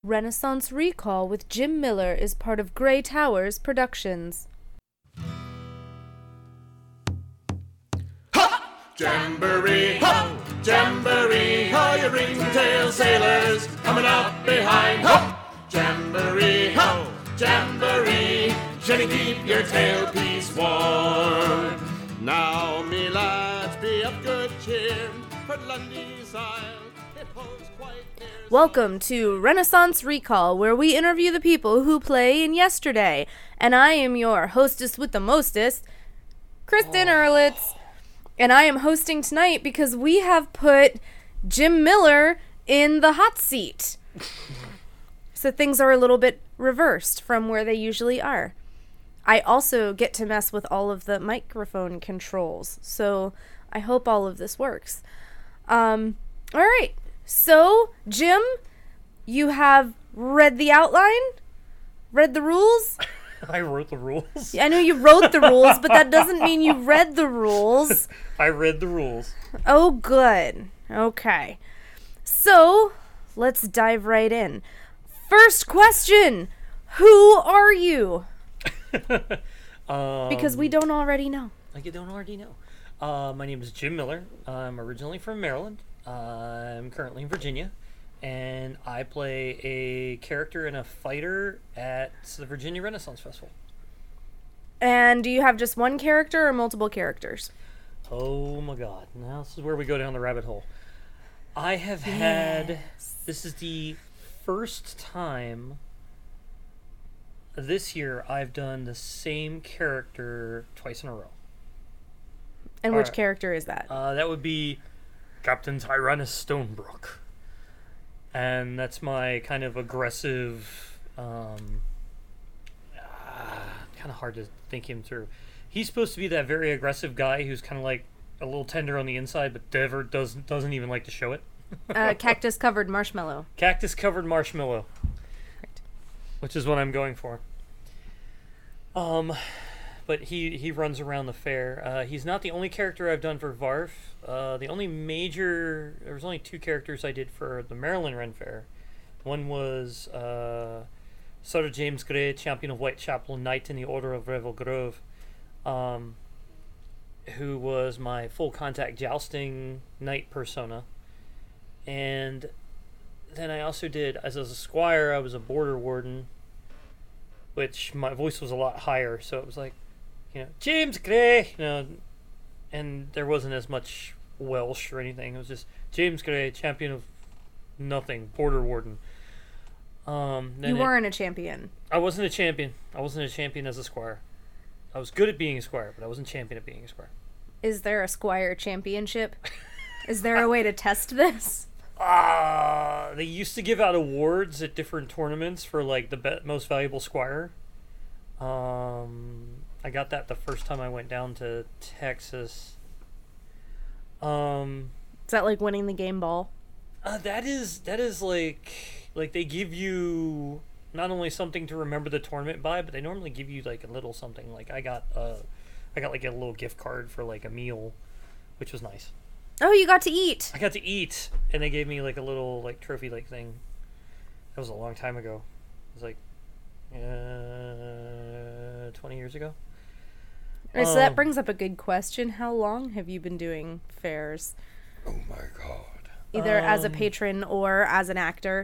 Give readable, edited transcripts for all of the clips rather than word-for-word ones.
Renaissance Recall with Jim Miller is part of Grey Towers Productions. Jamboree, ho! Jamboree, ho! You ringtail sailors coming up behind, ho! Jamboree, ho! Jamboree, shall keep your tailpiece warm? Now, me lads, be of good cheer, for Lundy's Isle it holds quite near. Welcome to Renaissance Recall, where we interview the people who play in Yesterday. And I am your hostess with the mostest, Kristen Ehrlitz. And I am hosting tonight because we have put Jim Miller in the hot seat. So things are a little bit reversed from where they usually are. I also get to mess with all of the microphone controls. So I hope all of this works. All right. So, Jim, you have read the outline? Read the rules? I wrote the rules. I know you wrote the rules, but that doesn't mean you read the rules. I read the rules. Oh, good. Okay. So, let's dive right in. First question. Who are you? Because we don't already know. Like you don't already know. My name is Jim Miller. I'm originally from Maryland. I'm currently in Virginia. And I play a character and a fighter at the Virginia Renaissance Festival. And do you have just one character or multiple characters? Oh my god. Now this is where we go down the rabbit hole. I have had... This is the first time this year I've done the same character twice in a row. And All which right. character is that? That would be Captain Tyrannus Stonebrook. And that's my kind of aggressive, kind of hard to think him through. He's supposed to be that very aggressive guy who's kind of like a little tender on the inside, but never doesn't even like to show it. Cactus-covered marshmallow. Cactus-covered marshmallow. Right. Which is what I'm going for. But he runs around the fair. He's not the only character I've done for VARF. There was only two characters I did for the Maryland Ren Fair. One was Sir James Gray, Champion of Whitechapel, Knight in the Order of Revel Grove, who was my full contact jousting knight persona. And then I also did, as a squire, I was a border warden, which my voice was a lot higher, so it was like, James Gray, and there wasn't as much Welsh or anything. It was just James Gray, champion of nothing, border warden. You weren't a champion. I wasn't a champion. I wasn't a champion as a squire. I was good at being a squire, but I wasn't champion at being a squire. Is there a squire championship? Is there a way to test this? They used to give out awards at different tournaments for like the most valuable squire. I got that the first time I went down to Texas. Is that like winning the game ball? That is like they give you not only something to remember the tournament by, but they normally give you like a little something. Like I got like a little gift card for like a meal, which was nice. Oh, you got to eat. I got to eat, and they gave me like a little like trophy like thing. That was a long time ago. It was like 20 years ago. All right, so that brings up a good question. How long have you been doing fairs? Oh my god. Either as a patron or as an actor?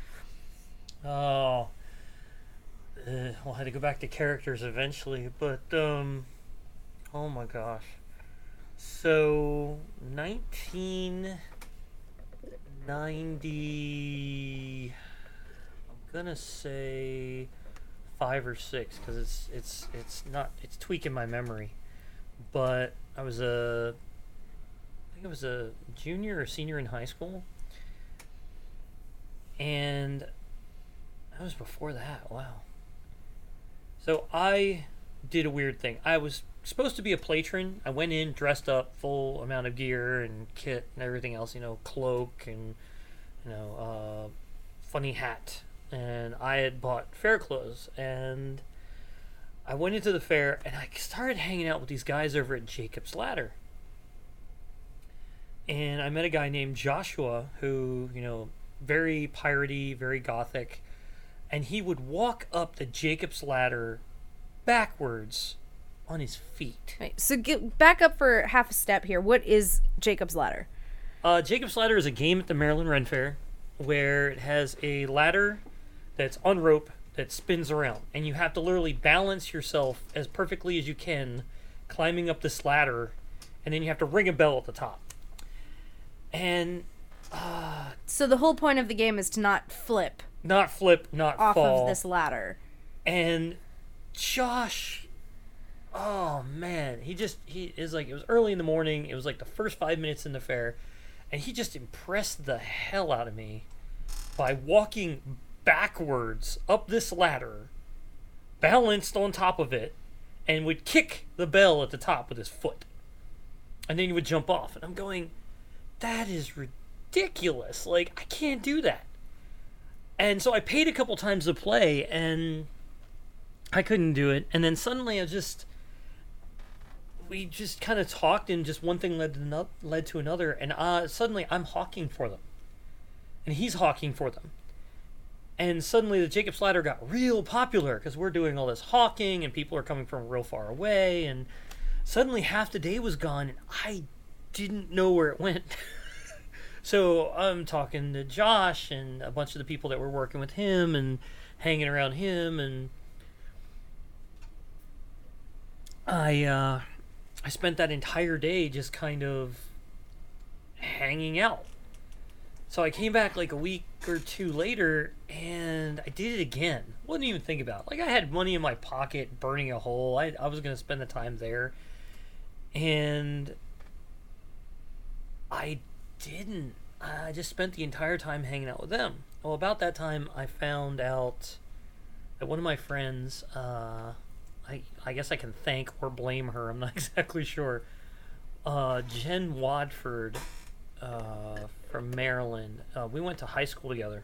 Well, I had to go back to characters eventually, but oh my gosh. So 1990, I'm gonna say 5 or 6 because it's tweaking my memory, but I think I was a junior or senior in high school, and that was before that. Wow. So I did a weird thing. I was supposed to be a patron. I went in dressed up, full amount of gear and kit and everything else, cloak and funny hat. And I had bought fair clothes, and I went into the fair and I started hanging out with these guys over at Jacob's Ladder. And I met a guy named Joshua who, very piratey, very gothic, and he would walk up the Jacob's Ladder backwards on his feet. Right, so get back up for half a step here. What is Jacob's Ladder? Jacob's Ladder is a game at the Maryland Ren Fair where it has a ladder that's on rope that spins around, and you have to literally balance yourself as perfectly as you can climbing up this ladder, and then you have to ring a bell at the top. And So the whole point of the game is to not flip not off fall. of this ladder. And Josh, oh man, he is like, it was early in the morning, it was like the first 5 minutes in the fair, and he just impressed the hell out of me by walking backwards up this ladder, balanced on top of it, and would kick the bell at the top with his foot. And then he would jump off. And I'm going, that is ridiculous. Like, I can't do that. And so I paid a couple times to play, and I couldn't do it. And then suddenly we just kind of talked, and just one thing led to another. And suddenly I'm hawking for them. And he's hawking for them. And suddenly the Jacob's Ladder got real popular because we're doing all this hawking and people are coming from real far away. And suddenly half the day was gone and I didn't know where it went. So I'm talking to Josh and a bunch of the people that were working with him and hanging around him. And I spent that entire day just kind of hanging out. So I came back like a week or two later, and I did it again. Wouldn't even think about it. Like, I had money in my pocket, burning a hole. I was going to spend the time there. And I didn't. I just spent the entire time hanging out with them. Well, about that time, I found out that one of my friends, I guess I can thank or blame her, I'm not exactly sure, Jen Wadford, from Maryland. We went to high school together.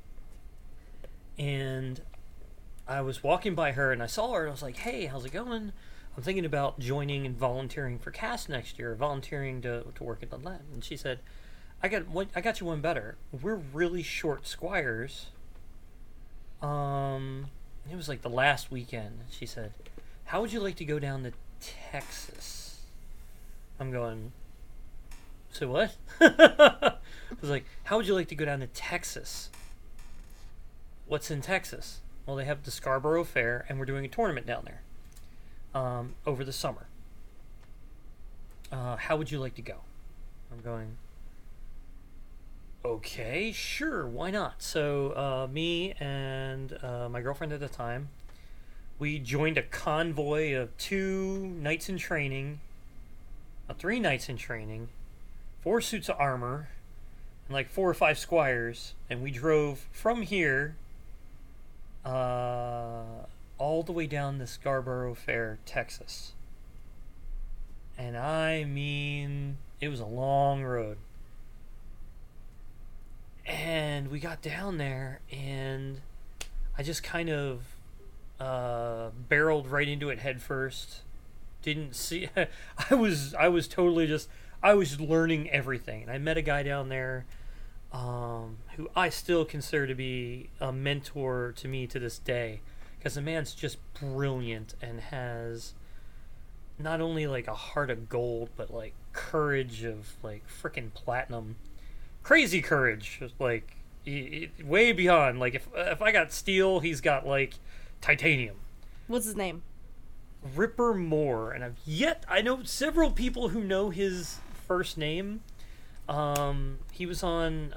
And I was walking by her and I saw her and I was like, hey, how's it going? I'm thinking about joining and volunteering for CAST next year, volunteering to work at the lab. And she said, I got you one better. We're really short squires. It was like the last weekend. She said, how would you like to go down to Texas? I'm going, so what? I was like, how would you like to go down to Texas? What's in Texas? Well, they have the Scarborough Fair, and we're doing a tournament down there over the summer. How would you like to go? I'm going, okay, sure, why not? So me and my girlfriend at the time, we joined a convoy of 2 nights in training, 3 nights in training, 4 suits of armor, and like 4 or 5 squires, and we drove from here all the way down to Scarborough Fair, Texas. And I mean, it was a long road. And we got down there, and I just kind of barreled right into it head first. Didn't see. I was totally just. I was learning everything, and I met a guy down there who I still consider to be a mentor to me to this day, because the man's just brilliant and has not only like a heart of gold, but like courage of like freaking platinum, crazy courage, like way beyond. Like if I got steel, he's got like titanium. What's his name? Ripper Moore, and I know several people who know his first name. He was on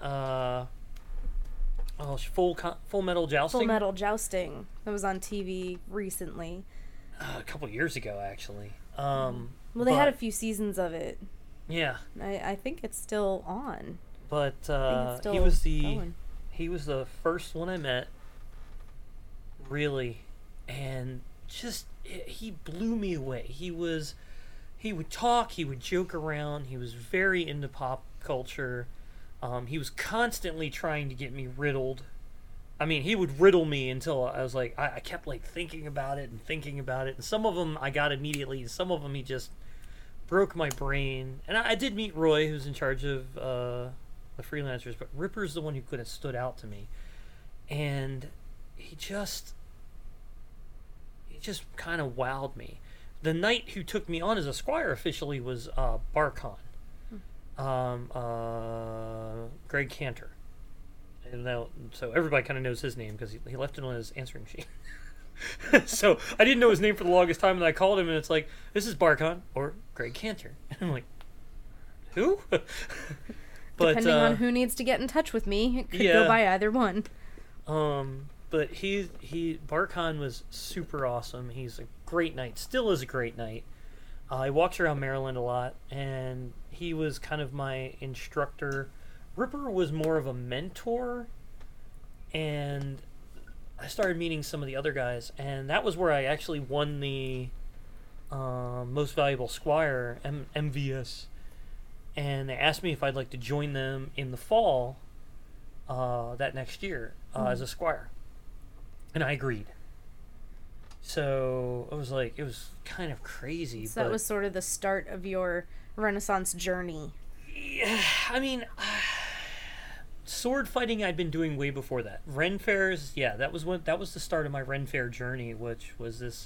Full Metal Jousting. Full Metal Jousting. That was on TV recently. A couple years ago, actually. Well, they had a few seasons of it. Yeah. I think it's still on. But still he was going. he was the first one I met, really, and just he blew me away. He would talk, he would joke around, he was very into pop culture. He was constantly trying to get me riddled. I mean, he would riddle me until I was like, I kept like thinking about it. And some of them I got immediately, and some of them he just broke my brain. And I did meet Roy, who's in charge of the freelancers, but Ripper's the one who could have stood out to me. And he just kind of wowed me. The knight who took me on as a squire officially was Barkon. Greg Cantor. And now, so everybody kind of knows his name because he left it on his answering machine. So I didn't know his name for the longest time, and I called him, and it's like, this is Barkon or Greg Cantor. And I'm like, who? But, depending on who needs to get in touch with me, it could go by either one. But Barkon was super awesome. He's a great knight, still is a great knight. I walked around Maryland a lot, and he was kind of my instructor. Ripper was more of a mentor, and I started meeting some of the other guys, and that was where I actually won the Most Valuable Squire, MVS. And they asked me if I'd like to join them in the fall that next year as a squire. And I agreed. So it was kind of crazy. So that was sort of the start of your Renaissance journey. Yeah, I mean, sword fighting I'd been doing way before that. Ren fairs, yeah, that was the start of my Ren fair journey, which was this,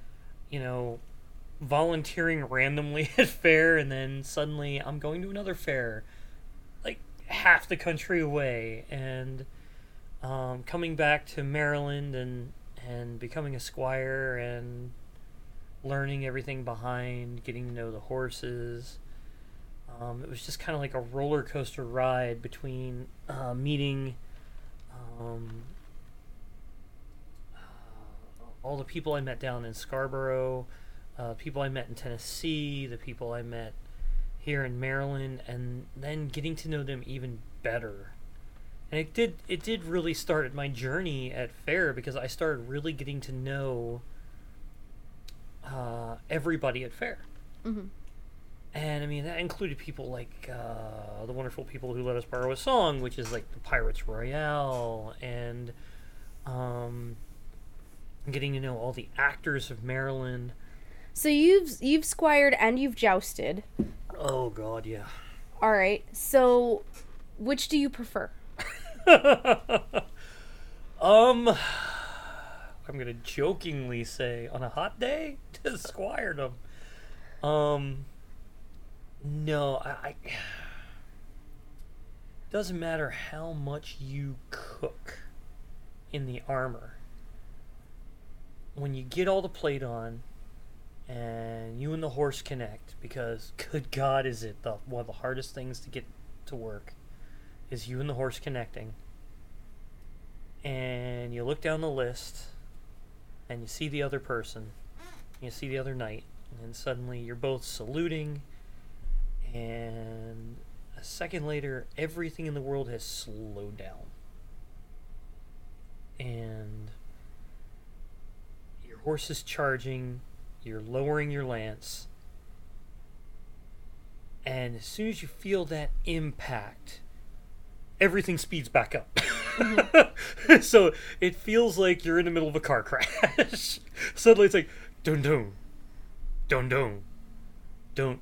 volunteering randomly at fair, and then suddenly I'm going to another fair, like half the country away, and coming back to Maryland and becoming a squire and learning everything behind, getting to know the horses. It was just kind of like a roller coaster ride between meeting all the people I met down in Scarborough, people I met in Tennessee, the people I met here in Maryland, and then getting to know them even better. And it did really start at my journey at fair, because I started really getting to know everybody at fair. Mm-hmm. And I mean, that included people like the wonderful people who let us borrow a song, which is like the Pirates Royale, and getting to know all the actors of Maryland. So you've squired and you've jousted. Oh God, yeah. All right. So, which do you prefer? I'm gonna jokingly say, on a hot day, to squiredom. No, I doesn't matter how much you cook in the armor. When you get all the plate on, and you and the horse connect, because good God, is it one of the hardest things to get to work, is you and the horse connecting. And you look down the list, and you see the other person, you see the other knight, and then suddenly you're both saluting, and a second later, everything in the world has slowed down. And your horse is charging, you're lowering your lance, and as soon as you feel that impact, everything speeds back up. Mm-hmm. So it feels like you're in the middle of a car crash. Suddenly it's like, dun dun, dun dun, dun.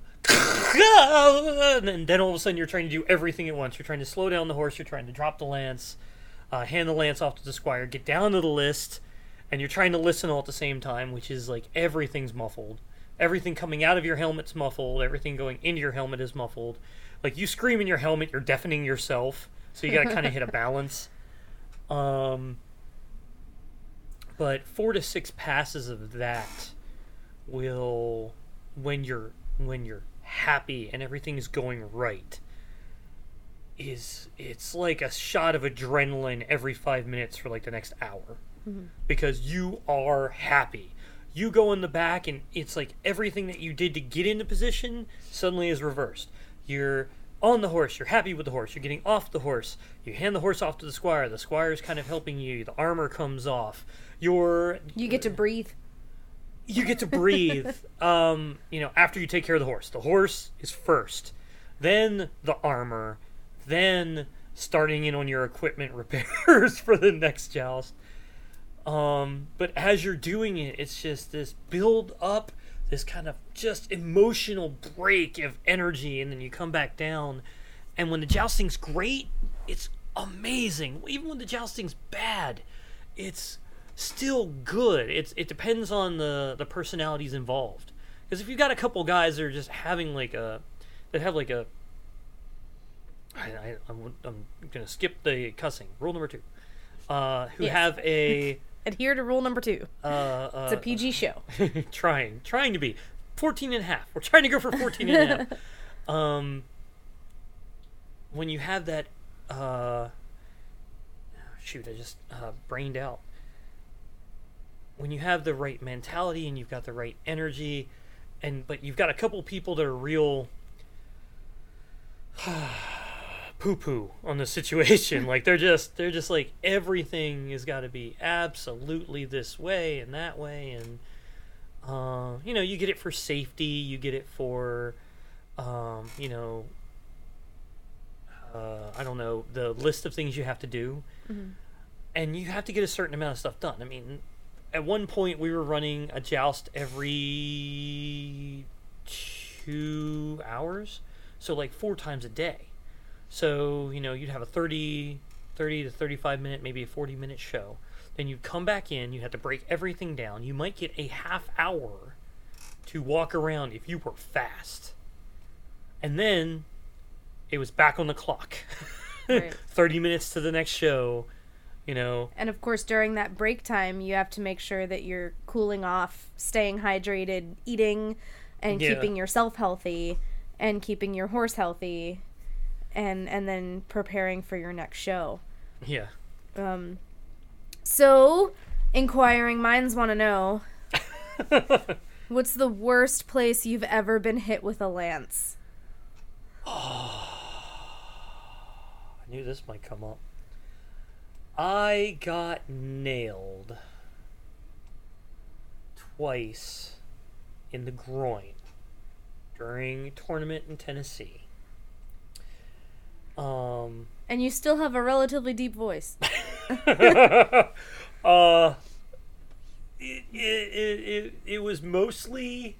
And then all of a sudden you're trying to do everything at once. You're trying to slow down the horse, you're trying to drop the lance, hand the lance off to the squire, get down to the list, and you're trying to listen all at the same time, which is like everything's muffled. Everything coming out of your helmet's muffled, everything going into your helmet is muffled. Like, you scream in your helmet, you're deafening yourself, so you gotta kind of hit a balance. But 4 to 6 passes of that will, when you're happy and everything's going right, it's like a shot of adrenaline every 5 minutes for like the next hour. Mm-hmm. Because you are happy. You go in the back and it's like everything that you did to get into position suddenly is reversed. You're on the horse, you're happy with the horse, you're getting off the horse, you hand the horse off to the squire's kind of helping you, the armor comes off, you get to breathe. You get to breathe, after you take care of the horse is first, then the armor, then starting in on your equipment repairs for the next joust. But as you're doing it, it's just this build up, this kind of just emotional break of energy, and then you come back down, And when the jousting's great, it's amazing. Even when the jousting's bad, it's still good. It depends on the personalities involved. Because if you've got a couple guys that are just having I'm gonna skip the cussing. Rule number 2. Who Yes. have a Adhere to rule number 2. It's a PG show. trying to be 14 and a half. We're trying to go for 14 and a half. When you have that, shoot, I just brained out. When you have the right mentality and you've got the right energy, but you've got a couple people that are real poo-poo on the situation. Like they're just like everything has got to be absolutely this way and that way, and you get it for safety, you get it for I don't know, the list of things you have to do, and you have to get a certain amount of stuff done. I mean, at one point we were running a joust every 2 hours, so like 4 times a day. So, you'd have a 30 to 35 minute, maybe a 40-minute show. Then you'd come back in, you had to break everything down. You might get a half hour to walk around if you were fast. And then it was back on the clock. Right. 30 minutes to the next show, And of course, during that break time, you have to make sure that you're cooling off, staying hydrated, eating, and keeping yourself healthy, and keeping your horse healthy, and then preparing for your next show. Yeah. So, inquiring minds want to know, what's the worst place you've ever been hit with a lance? I knew this might come up. I got nailed twice in the groin during a tournament in Tennessee. And you still have a relatively deep voice. It was mostly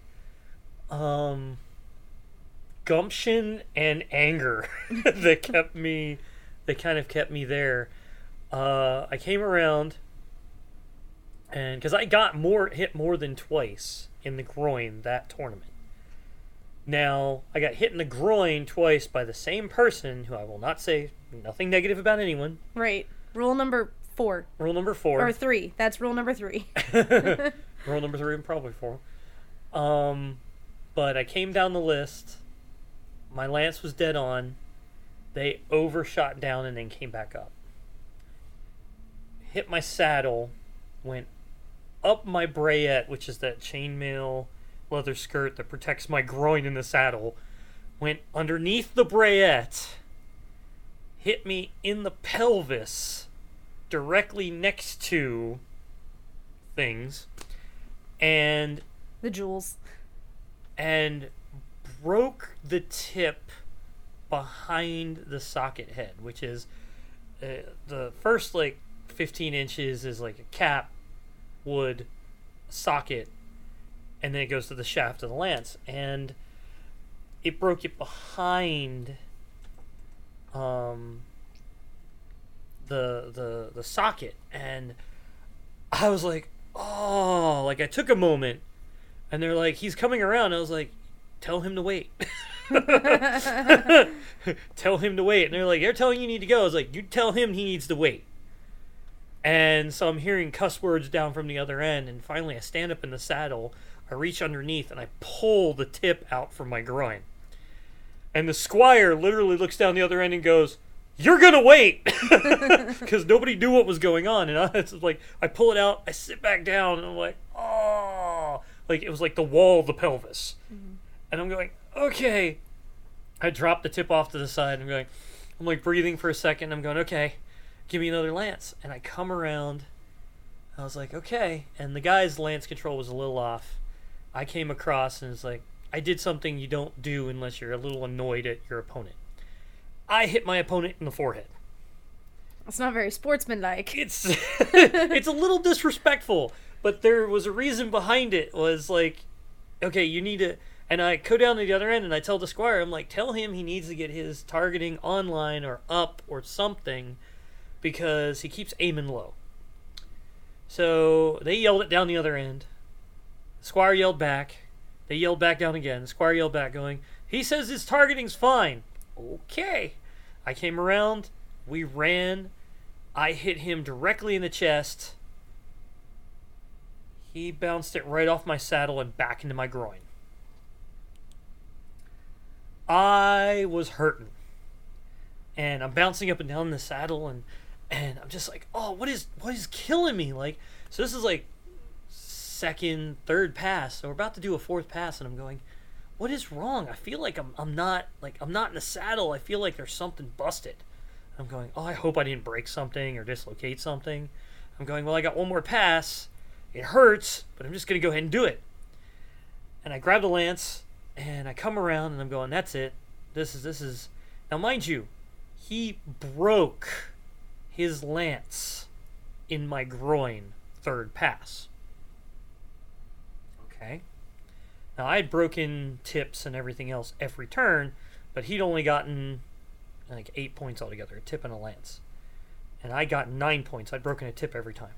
gumption and anger that kind of kept me there. I came around, and because I got hit more than twice in the groin that tournament. Now, I got hit in the groin twice by the same person, who I will not say nothing negative about anyone. Right. Rule number 4. Rule number 4. Or 3. That's rule number 3. Rule number 3 and probably 4. But I came down the list. My lance was dead on. They overshot down and then came back up. Hit my saddle. Went up my brayette, which is that chainmail leather skirt that protects my groin in the saddle. Went underneath the brayette. Hit me in the pelvis. Directly next to things. And The jewels. and broke the tip behind the socket head, which is the first 15 inches is like a cap wood socket, and then it goes to the shaft of the lance, and it broke it behind the socket, and I was like, oh, I took a moment, and they're like, he's coming around. I was like, tell him to wait. Tell him to wait. And they're like, they're telling you need to go. I was like, you tell him he needs to wait. And so I'm hearing cuss words down from the other end, and finally I stand up in the saddle, I reach underneath, and I pull the tip out from my groin. And the squire literally looks down the other end and goes, you're gonna wait! Because nobody knew what was going on. And I pull it out, I sit back down, and I'm like, oh! It was like the wall of the pelvis. Mm-hmm. And I'm going, okay. I drop the tip off to the side, and I'm breathing for a second, I'm going, okay, give me another lance. And I come around, I was like, okay. And the guy's lance control was a little off. I came across, and it's like, I did something you don't do unless you're a little annoyed at your opponent. I hit my opponent in the forehead. It's not very sportsmanlike. It's it's a little disrespectful, but there was a reason behind it. Was like, okay, you need to, And I go down to the other end and I tell the squire, I'm like, tell him he needs to get his targeting online or up or something because he keeps aiming low. So they yelled it down the other end. The squire yelled back. They yelled back down again. The squire yelled back going, he says his targeting's fine. Okay. I came around. We ran. I hit him directly in the chest. He bounced it right off my saddle and back into my groin. I was hurting. And I'm bouncing up and down the saddle and I'm just like, oh, what is killing me? Like, so this is like second, third pass. So we're about to do a fourth pass and I'm going, what is wrong? I feel like I'm not in the saddle. I feel like there's something busted. I'm going, oh, I hope I didn't break something or dislocate something. I'm going, well, I got one more pass. It hurts, but I'm just going to go ahead and do it. And I grab the lance and I come around and I'm going, that's it. This is now, mind you, he broke his lance in my groin third pass. Okay. Now, I had broken tips and everything else every turn, but he'd only gotten like 8 points altogether, a tip and a lance. And I got 9 points. I'd broken a tip every time.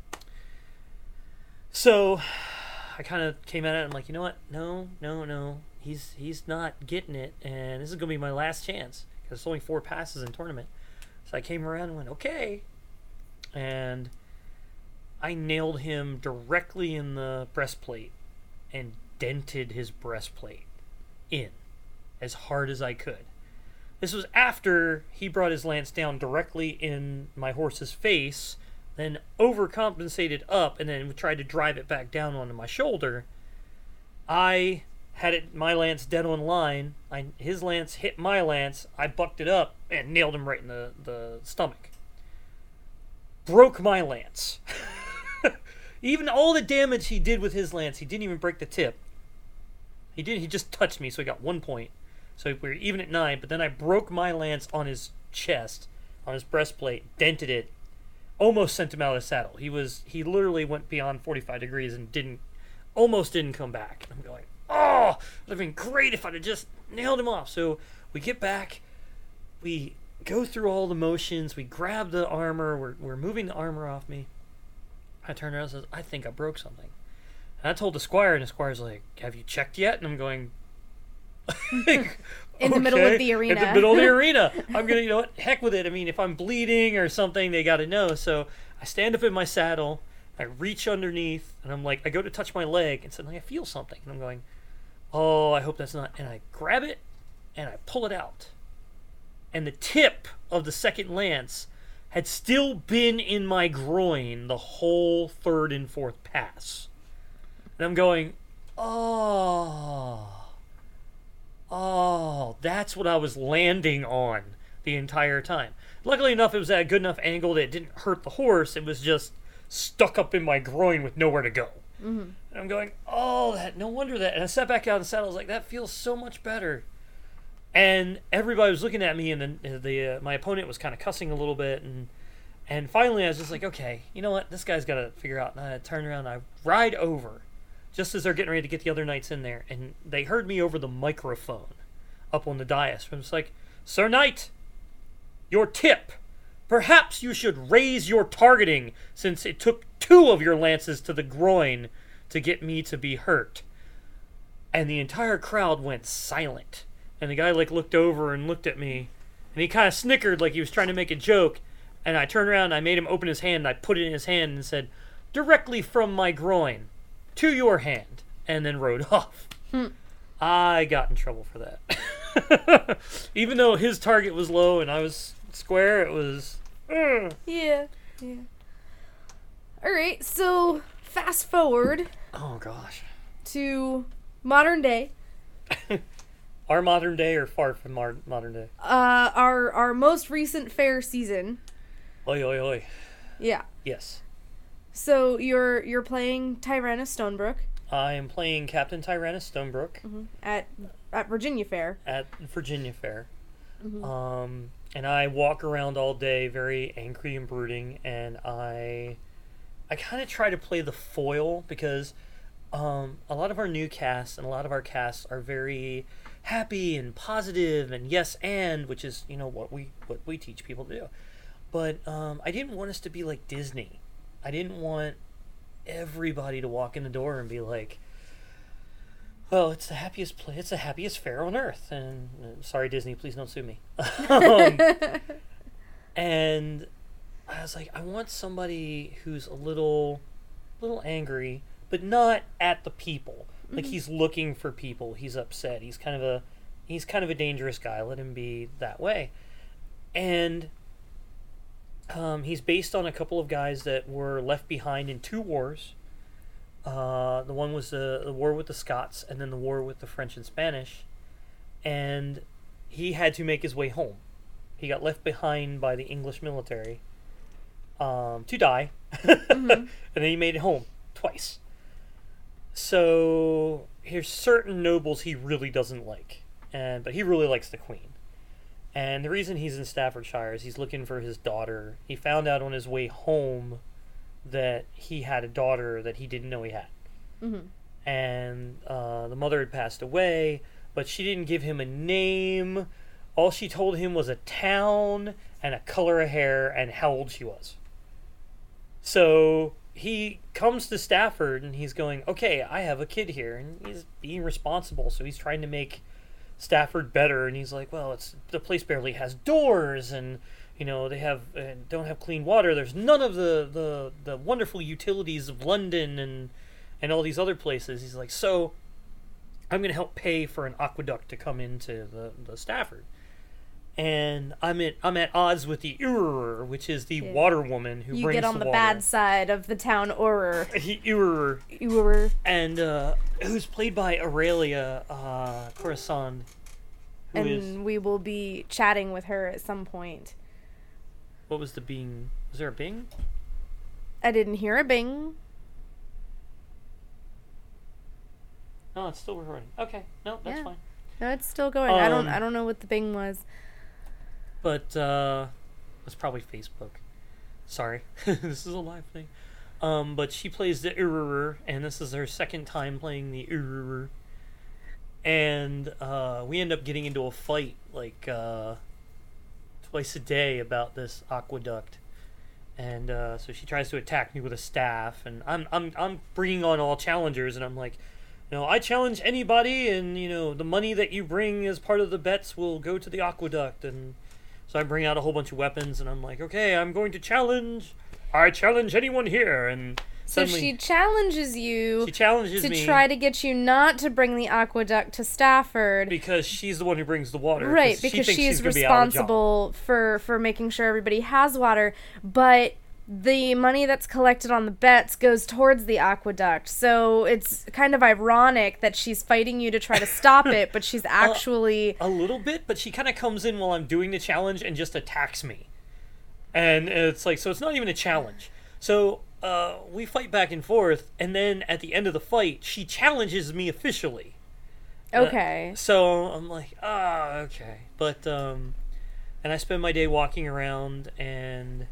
So I kind of came at it and I'm like, you know what? No. He's not getting it, and this is going to be my last chance because it's only 4 passes in tournament. So I came around and went, okay. And I nailed him directly in the breastplate and dented his breastplate in as hard as I could. This was after he brought his lance down directly in my horse's face, then overcompensated up, and then tried to drive it back down onto my shoulder. I had my lance dead on line. His lance hit my lance. I bucked it up and nailed him right in the stomach. Broke my lance. Even all the damage he did with his lance, he didn't even break the tip. He just touched me, so he got 1 point. So we were even at 9, but then I broke my lance on his chest, on his breastplate, dented it, almost sent him out of the saddle. He literally went beyond 45 degrees and almost didn't come back. I'm going, oh, it would have been great if I'd have just nailed him off. So we get back, we go through all the motions, we grab the armor, we're moving the armor off me. I turn around and says, I think I broke something. And I told the squire, and the squire's like, have you checked yet? And I'm going, in the middle of the arena. In the middle of the arena. I'm going to, you know what, heck with it. I mean, if I'm bleeding or something, they got to know. So I stand up in my saddle, I reach underneath, and I'm like, I go to touch my leg, and suddenly I feel something. And I'm going, oh, I hope that's not. And I grab it, and I pull it out. And the tip of the second lance had still been in my groin the whole third and fourth pass. And I'm going, oh, that's what I was landing on the entire time. Luckily enough, it was at a good enough angle that it didn't hurt the horse. It was just stuck up in my groin with nowhere to go. Mm-hmm. And I'm going, oh, no wonder that. And I sat back out in the saddle. I was like, that feels so much better. And everybody was looking at me, and then my opponent was kind of cussing a little bit. And finally, I was just like, okay, you know what? This guy's got to figure out. And I turn around, and I ride over just as they're getting ready to get the other knights in there. And they heard me over the microphone up on the dais. I was like, Sir Knight, your tip. Perhaps you should raise your targeting, since it took 2 of your lances to the groin to get me to be hurt. And the entire crowd went silent. And the guy looked over and looked at me, and he kind of snickered like he was trying to make a joke. And I turned around and I made him open his hand, and I put it in his hand and said, directly from my groin to your hand, and then rode off. I got in trouble for that. Even though his target was low and I was square, it was... Yeah. Alright, so fast forward. Oh, gosh. To modern day. Our modern day or far from modern day? Our most recent fair season. Oi, oi, oi. Yeah. Yes. So you're playing Tyrannus Stonebrook. I am playing Captain Tyrannus Stonebrook. Mm-hmm. At Virginia Fair. At Virginia Fair. Mm-hmm. And I walk around all day very angry and brooding, and I kind of try to play the foil because a lot of our new casts and a lot of our casts are very happy and positive and yes and, which is, you know, what we teach people to do. But I didn't want us to be like Disney. I didn't want everybody to walk in the door and be like, well, it's the happiest place, it's the happiest fair on earth. And sorry, Disney, please don't sue me. And I was like, I want somebody who's a little angry, but not at the people. Like, he's looking for people. He's upset. He's kind of a dangerous guy. Let him be that way. And he's based on a couple of guys that were left behind in 2 wars. The one was the war with the Scots, and then the war with the French and Spanish. And he had to make his way home. He got left behind by the English military to die. And then he made it home twice. So here's certain nobles he really doesn't like, but he really likes the Queen. And the reason he's in Staffordshire is he's looking for his daughter. He found out on his way home that he had a daughter that he didn't know he had. And the mother had passed away, but she didn't give him a name. All she told him was a town and a color of hair and how old she was. So he comes to Stafford and he's going, okay, I have a kid here, and he's being responsible. So he's trying to make Stafford better, and he's like, well, the place barely has doors, and you know they don't have clean water. There's none of the wonderful utilities of London and all these other places. He's like, so I'm going to help pay for an aqueduct to come into the Stafford. And I'm at odds with the Urer, which is the water woman who brings the water. You get on the bad side of the town Urer. Urer. And who's played by Aurelia Corazon. We will be chatting with her at some point. What was the bing? Was there a bing? I didn't hear a bing. Oh, it's still recording. Okay, no, that's fine. No, it's still going. I don't know what the bing was. But it's probably Facebook. Sorry, this is a live thing. But she plays the Urer, and this is her second time playing the Urer. And we end up getting into a fight like twice a day about this aqueduct. And so she tries to attack me with a staff, and I'm bringing on all challengers, and I'm like, you know, I challenge anybody, and you know, the money that you bring as part of the bets will go to the aqueduct. And so I bring out a whole bunch of weapons, and I'm like, okay, I'm going to challenge. I challenge anyone here. And so she challenges you. She challenges to me to try to get you not to bring the aqueduct to Stafford, because she's the one who brings the water. Right, because she is responsible for making sure everybody has water. But the money that's collected on the bets goes towards the aqueduct. So it's kind of ironic that she's fighting you to try to stop it, but she's actually... A little bit, but she kind of comes in while I'm doing the challenge and just attacks me. And it's like, so it's not even a challenge. So we fight back and forth, and then at the end of the fight, she challenges me officially. Okay. So I'm like, okay. But, and I spend my day walking around and...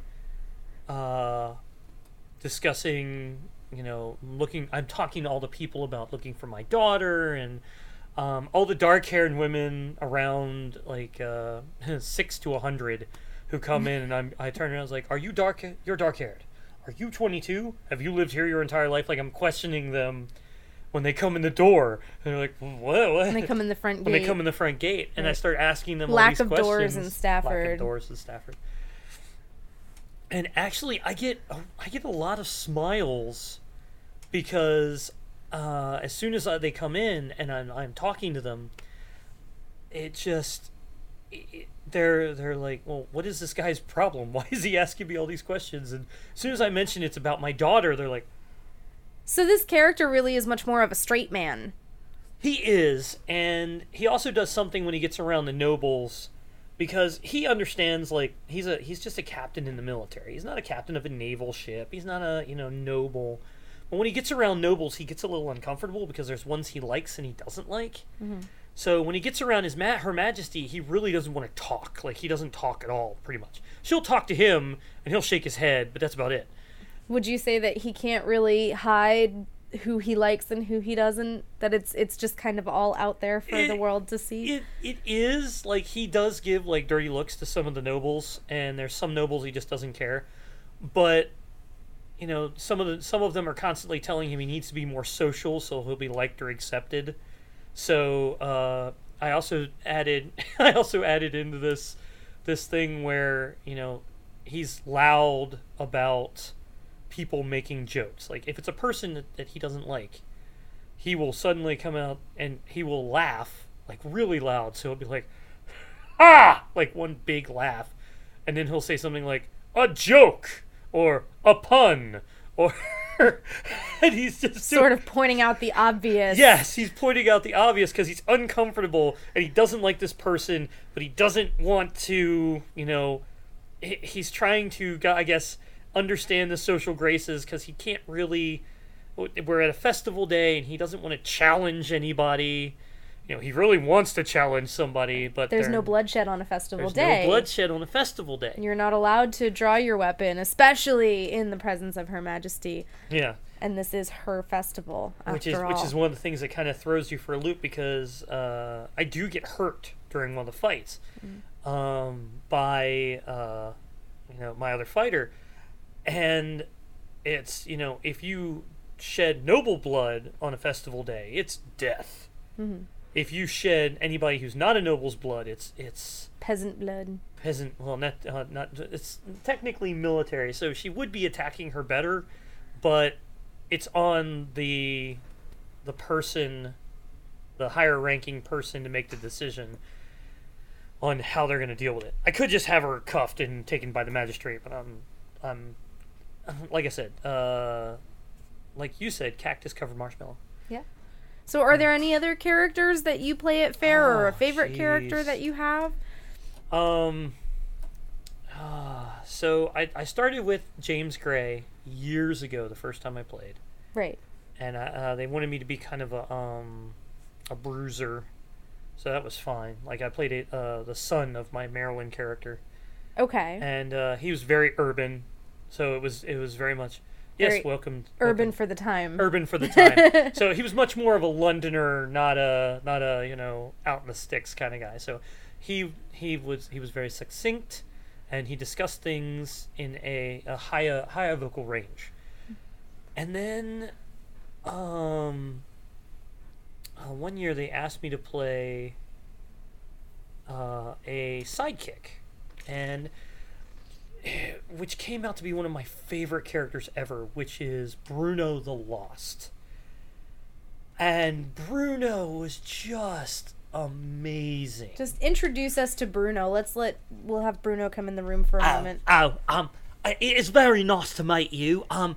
discussing, you know, I'm talking to all the people about looking for my daughter, and all the dark-haired women around, like 6 to 100 who come in, and I turn around and I was like, you're dark-haired. Are you 22? Have you lived here your entire life? Like, I'm questioning them when they come in the door. And they're like, what? When they come in the front gate. When they come in the front gate. And I start asking them all Lack these of questions. doors in Stafford. Lack of doors in Stafford. And actually, I get a lot of smiles because as soon as they come in and I'm talking to them, they're like, well, what is this guy's problem? Why is he asking me all these questions? And as soon as I mention it's about my daughter, they're like... So this character really is much more of a straight man. He is, and he also does something when he gets around the nobles... Because he understands, like, he's just a captain in the military. He's not a captain of a naval ship. He's not a, noble. But when he gets around nobles, he gets a little uncomfortable because there's ones he likes and he doesn't like. Mm-hmm. So when he gets around Her Majesty, he really doesn't want to talk. Like, he doesn't talk at all, pretty much. She'll talk to him, and he'll shake his head, but that's about it. Would you say that he can't really hide who he likes and who he doesn't, that it's just kind of all out there for the world to see. It is, like, he does give, like, dirty looks to some of the nobles, and there's some nobles he just doesn't care. But, you know, some of them are constantly telling him he needs to be more social so he'll be liked or accepted. So, I also added into this thing where, you know, he's loud about people making jokes. Like, if it's a person that he doesn't like, he will suddenly come out and he will laugh, like, really loud. So it'll be like, ah! Like, one big laugh. And then he'll say something like, a joke! Or a pun! Or... and he's just sort of pointing out the obvious. Yes, he's pointing out the obvious because he's uncomfortable and he doesn't like this person, but he doesn't want to, you know... He's trying to, I guess, understand the social graces because he can't really... We're at a festival day and he doesn't want to challenge anybody. You know, he really wants to challenge somebody, but there's no bloodshed on a festival day. There's no bloodshed on a festival day. And you're not allowed to draw your weapon, especially in the presence of Her Majesty. Yeah. And this is her festival, which is one of the things that kind of throws you for a loop because I do get hurt during one of the fights by you know, my other fighter, and it's, you know, if you shed noble blood on a festival day, it's death. Mm-hmm. If you shed anybody who's not a noble's blood, it's peasant blood. Peasant, well, not it's technically military, so she would be attacking her better, but it's on the person, the higher ranking person, to make the decision on how they're going to deal with it. I could just have her cuffed and taken by the magistrate, but I'm like I said, like you said, cactus covered marshmallow. Yeah. So are there any other characters that you play at fair, or a favorite character that you have? So I started with James Gray years ago, the first time I played. Right. And they wanted me to be kind of a bruiser, so that was fine. Like, I played the son of my Maryland character. Okay. And he was very urban, so it was very much... Yes, welcome. Urban for the time. Urban for the time. So he was much more of a Londoner, not a you know, out in the sticks kind of guy. So he was very succinct, and he discussed things in a higher vocal range. And then one year they asked me to play a sidekick, and which came out to be one of my favorite characters ever, which is Bruno the Lost. And Bruno was just amazing. Just introduce us to Bruno. We'll have Bruno come in the room for a moment. It is very nice to meet you. My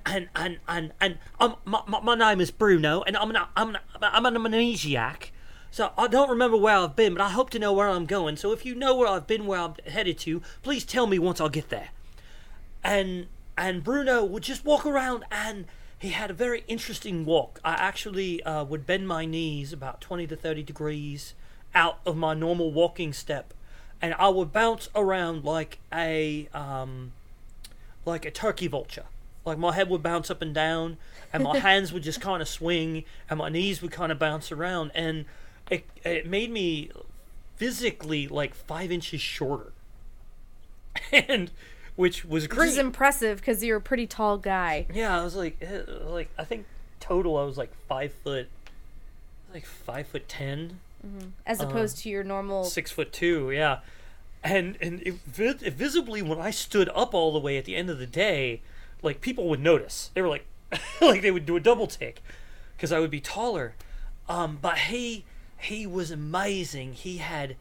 name is Bruno, and I'm an amnesiac. So I don't remember where I've been, but I hope to know where I'm going. So if you know where I've been, where I'm headed to, please tell me once I get there. And Bruno would just walk around, and he had a very interesting walk. I actually would bend my knees about 20 to 30 degrees out of my normal walking step, and I would bounce around like a turkey vulture. Like, my head would bounce up and down, and my hands would just kind of swing, and my knees would kind of bounce around, and it made me physically like 5 inches shorter, and which was great. Which is impressive because you're a pretty tall guy. Yeah, I was like I think total I was like 5 foot, like 5'10", as opposed to your normal 6'2". Yeah, and visibly when I stood up all the way at the end of the day, like, people would notice. They were like, like, they would do a double take because I would be taller. But he was amazing. He had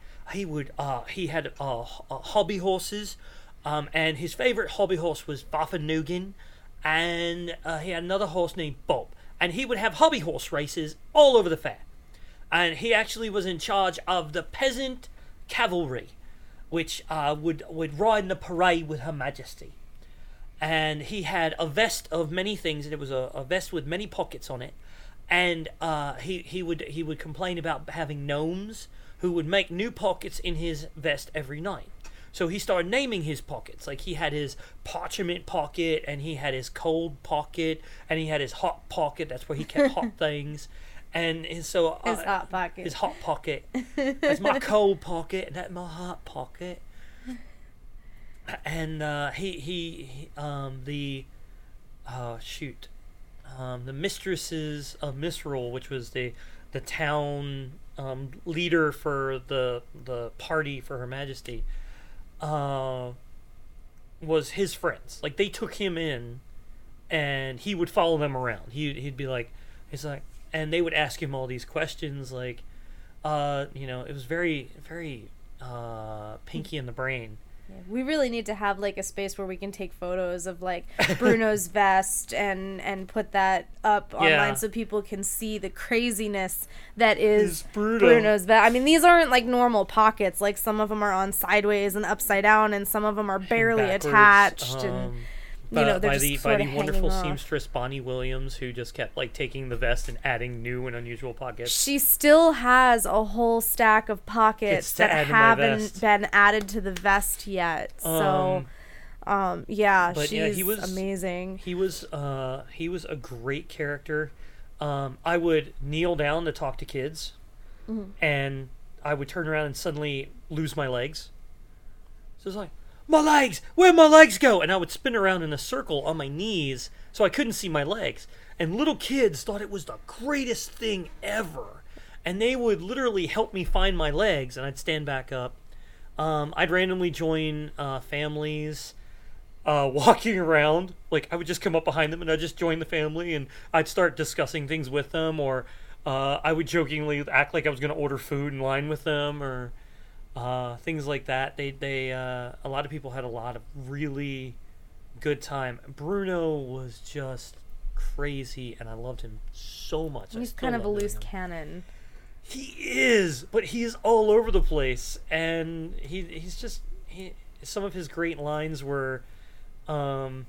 hobby horses, and his favorite hobby horse was Baffanugan, and he had another horse named Bob, and he would have hobby horse races all over the fair. And he actually was in charge of the peasant cavalry, which would ride in the parade with Her Majesty. And he had a vest of many things, and it was a vest with many pockets on it. And he would complain about having gnomes who would make new pockets in his vest every night. So he started naming his pockets. Like, he had his parchment pocket, and he had his cold pocket, and he had his hot pocket. That's where he kept hot things. And so His hot pocket. His hot pocket. That's my cold pocket, and that's my hot pocket. And the mistresses of Misrule, which was the town leader for the party for Her Majesty, was his friends. Like, they took him in, and he would follow them around. He'd be like, and they would ask him all these questions, like, it was very, very Pinky in the Brain. We really need to have like a space where we can take photos of like Bruno's vest and put that up online so people can see the craziness that is Bruno's vest. I mean, these aren't like normal pockets. Like, some of them are on sideways and upside down, and some of them are barely attached. And they're by just the sort of wonderful hanging off. seamstress Bonnie Williams, who just kept like taking the vest and adding new and unusual pockets. She still has a whole stack of pockets that haven't been added to the vest yet. So, she's amazing. He was a great character. I would kneel down to talk to kids, and I would turn around and suddenly lose my legs. So it's like, my legs! Where'd my legs go? And I would spin around in a circle on my knees so I couldn't see my legs. And little kids thought it was the greatest thing ever. And they would literally help me find my legs, and I'd stand back up. I'd randomly join families walking around. Like, I would just come up behind them, and I'd just join the family, and I'd start discussing things with them, or I would jokingly act like I was going to order food in line with them, or things like that. They a lot of people had a lot of really good time. Bruno was just crazy, and I loved him so much. He's kind of a loose cannon. He is, but he's all over the place, and he's just some of his great lines were do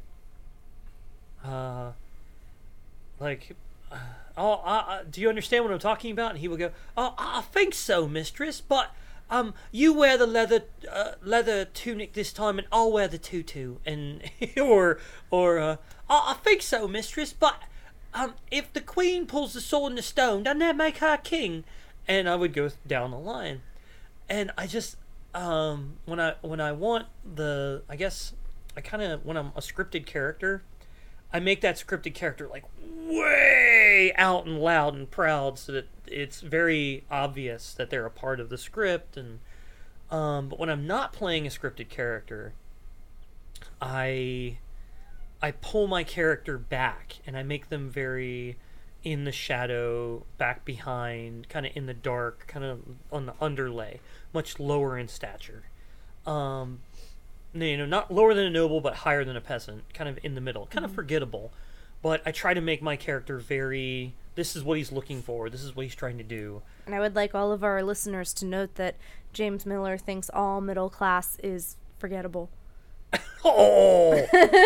you understand what I'm talking about? And he would go, "Oh, I think so, mistress, but you wear the leather tunic this time, and I'll wear the tutu." And I think so, mistress, but if the queen pulls the sword in the stone, doesn't that make her king? And I would go down the line, and I just when I want when I'm a scripted character, I make that scripted character like way out and loud and proud, so that it's very obvious that they're a part of the script. And but when I'm not playing a scripted character, I pull my character back, and I make them very in the shadow, back behind, kind of in the dark, kind of on the underlay, much lower in stature. Not lower than a noble, but higher than a peasant, kind of in the middle, kind of forgettable. But I try to make my character very, this is what he's looking for, this is what he's trying to do. And I would like all of our listeners to note that James Miller thinks all middle class is forgettable. Oh!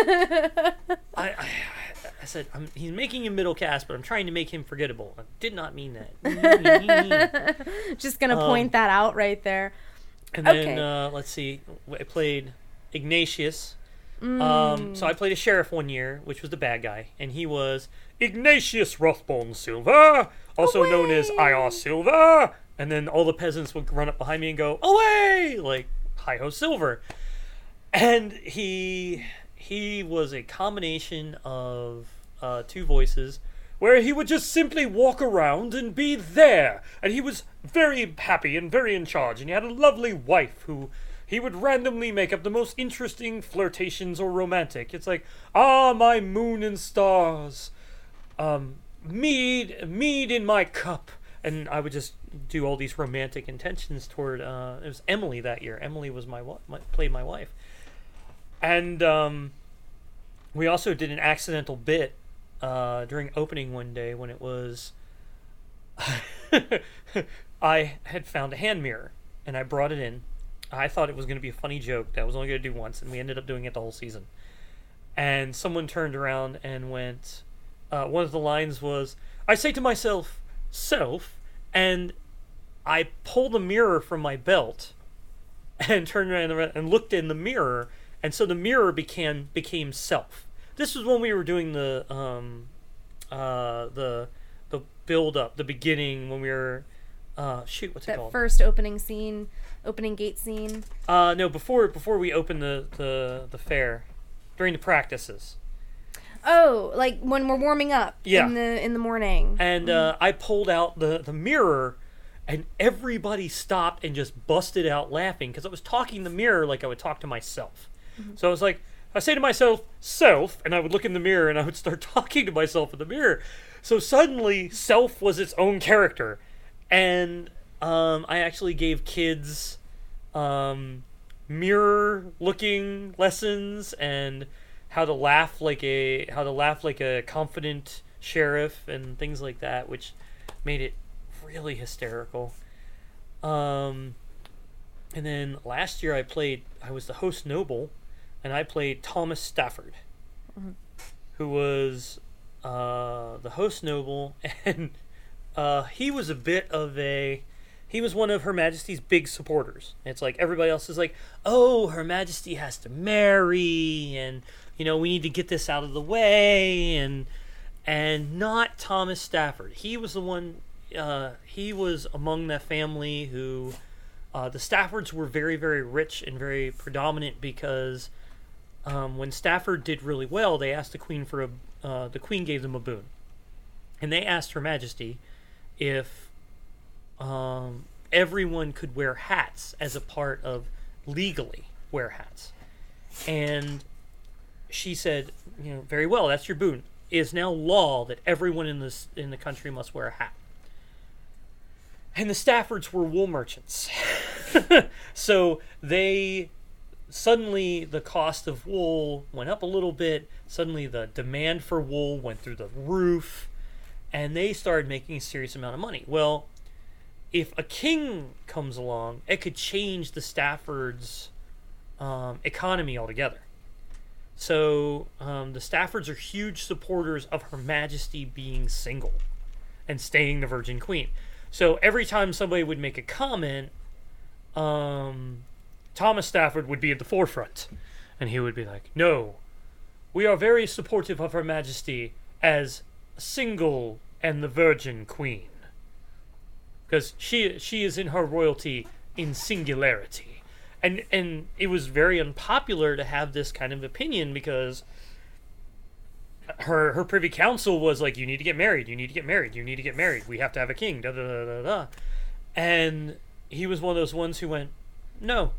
I said, he's making him middle class, but I'm trying to make him forgettable. I did not mean that. Just gonna point that out right there. And then, let's see, I played Ignatius. So I played a sheriff one year, which was the bad guy, and he was Ignatius Rothbone Silver, also known as I.R. Silver. And then all the peasants would run up behind me and go, "Away!" like Hi-Ho Silver. And he was a combination of two voices, where he would just simply walk around and be there. And he was very happy and very in charge, and he had a lovely wife who he would randomly make up the most interesting flirtations or romantic. It's like, "Ah, my moon and stars, mead in my cup." And I would just do all these romantic intentions toward, it was Emily that year. Emily was played my wife. And we also did an accidental bit during opening one day when it was I had found a hand mirror, and I brought it in. I thought it was going to be a funny joke that I was only going to do once, and we ended up doing it the whole season. And someone turned around and went, one of the lines was, "I say to myself, self," and I pull the mirror from my belt, and turned around and looked in the mirror, and so the mirror became self. This was when we were doing the build up, the beginning, when we were what's it That called? first opening gate scene. No, before we opened the fair, during the practices. Oh, like when we're warming up Yeah. in the morning. And I pulled out the mirror, and everybody stopped and just busted out laughing because I was talking in the mirror like I would talk to myself. So I was like, I say to myself, self, and I would look in the mirror and I would start talking to myself in the mirror. So suddenly, self was its own character. And I actually gave kids mirror-looking lessons and how to laugh like a confident sheriff and things like that, which made it really hysterical. And then last year I was the host noble, and I played Thomas Stafford, who was the host noble, and he was he was one of Her Majesty's big supporters. It's like everybody else is like, oh, Her Majesty has to marry, and we need to get this out of the way, and not Thomas Stafford. He was the one. He was among that family who, the Staffords were very, very rich and very predominant because when Stafford did really well, they asked the Queen the Queen gave them a boon, and they asked Her Majesty if everyone could wear hats as a part of legally wear hats, and she said, very well, that's your boon. It is now law that everyone in the country must wear a hat. And the Staffords were wool merchants. So suddenly the cost of wool went up a little bit. Suddenly the demand for wool went through the roof, and they started making a serious amount of money. Well, if a king comes along, it could change the Staffords' economy altogether. So the Staffords are huge supporters of Her Majesty being single and staying the Virgin Queen. So every time somebody would make a comment, Thomas Stafford would be at the forefront. And he would be like, no, we are very supportive of Her Majesty as single and the Virgin Queen. Because she is in her royalty in singularity. And it was very unpopular to have this kind of opinion because her privy council was like, you need to get married, you need to get married, you need to get married, we have to have a king, da da da da da. And he was one of those ones who went, no,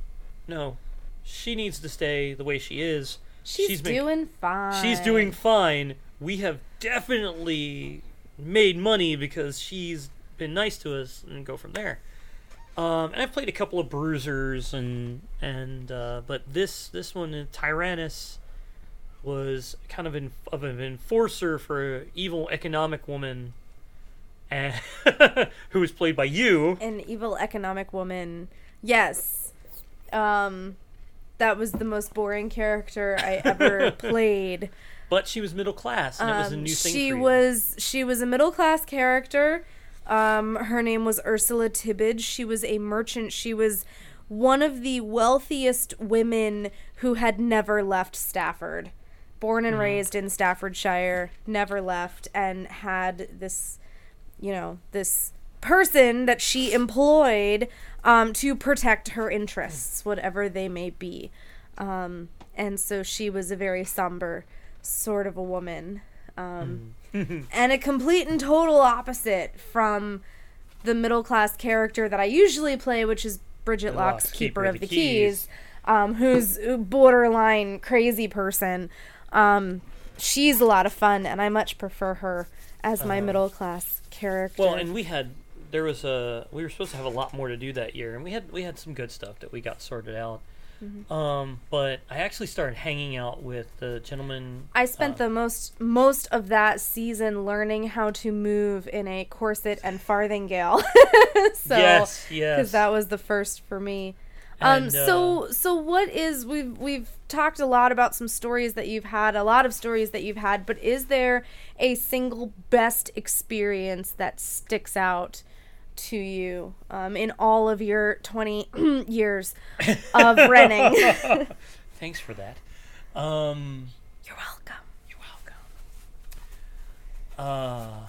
she needs to stay the way she is. She's doing fine. She's doing fine. We have definitely made money because she's been nice to us, and go from there. And I've played a couple of bruisers, but this one, Tyrannus, was kind of an enforcer for an evil economic woman, and who was played by you. An evil economic woman. Yes. That was the most boring character I ever played. But she was middle class, and it was a new thing for you. She was a middle class character. Her name was Ursula Tibbage. She was a merchant. She was one of the wealthiest women who had never left Stafford. Born and raised in Staffordshire, never left, and had this, this person that she employed to protect her interests, whatever they may be. And so she was a very somber sort of a woman. And a complete and total opposite from the middle-class character that I usually play, which is Bridget Locke's Keeper of the Keys, who's a borderline crazy person. She's a lot of fun, and I much prefer her as my middle-class character. Well, and we were supposed to have a lot more to do that year, and we had some good stuff that we got sorted out. But I actually started hanging out with the gentleman. I spent the most of that season learning how to move in a corset and farthingale. So, yes, because that was the first for me. So what is we've talked a lot about some stories that you've had, a lot of stories that you've had, but is there a single best experience that sticks out to you in all of your 20 years of renting? Thanks for that. You're welcome. You're welcome.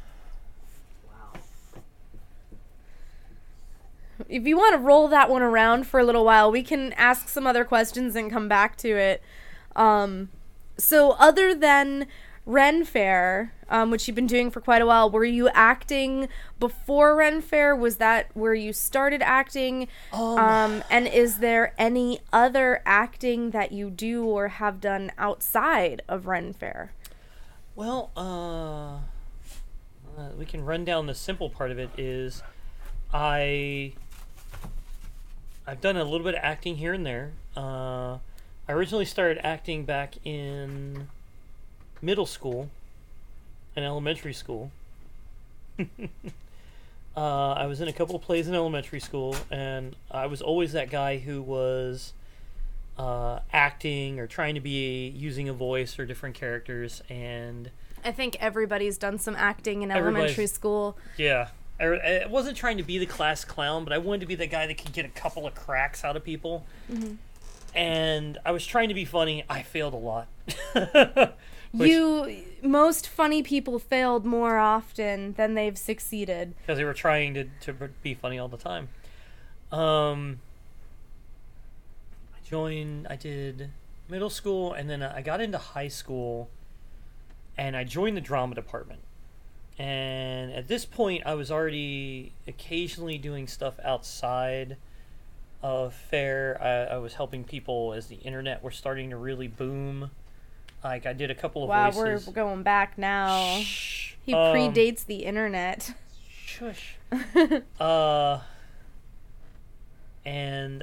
If you want to roll that one around for a little while, we can ask some other questions and come back to it. So other than Ren Fair, which you've been doing for quite a while, were you acting before Ren Fair? Was that where you started acting? And is there any other acting that you do or have done outside of Ren Fair? Well, we can run down the simple part of it. Is I've done a little bit of acting here and there. I originally started acting back in middle school and elementary school. I was in a couple of plays in elementary school, and I was always that guy who was acting or trying to be using a voice or different characters. And I think everybody's done some acting in elementary school. Yeah. I wasn't trying to be the class clown, but I wanted to be the guy that could get a couple of cracks out of people. Mm-hmm. And I was trying to be funny. I failed a lot. Most funny people failed more often than they've succeeded. Because they were trying to be funny all the time. I did middle school, and then I got into high school, and I joined the drama department. And at this point, I was already occasionally doing stuff outside of fair. I was helping people as the internet was starting to really boom. Like, I did a couple of voices. We're going back now. Shh. He predates the internet. Shush. And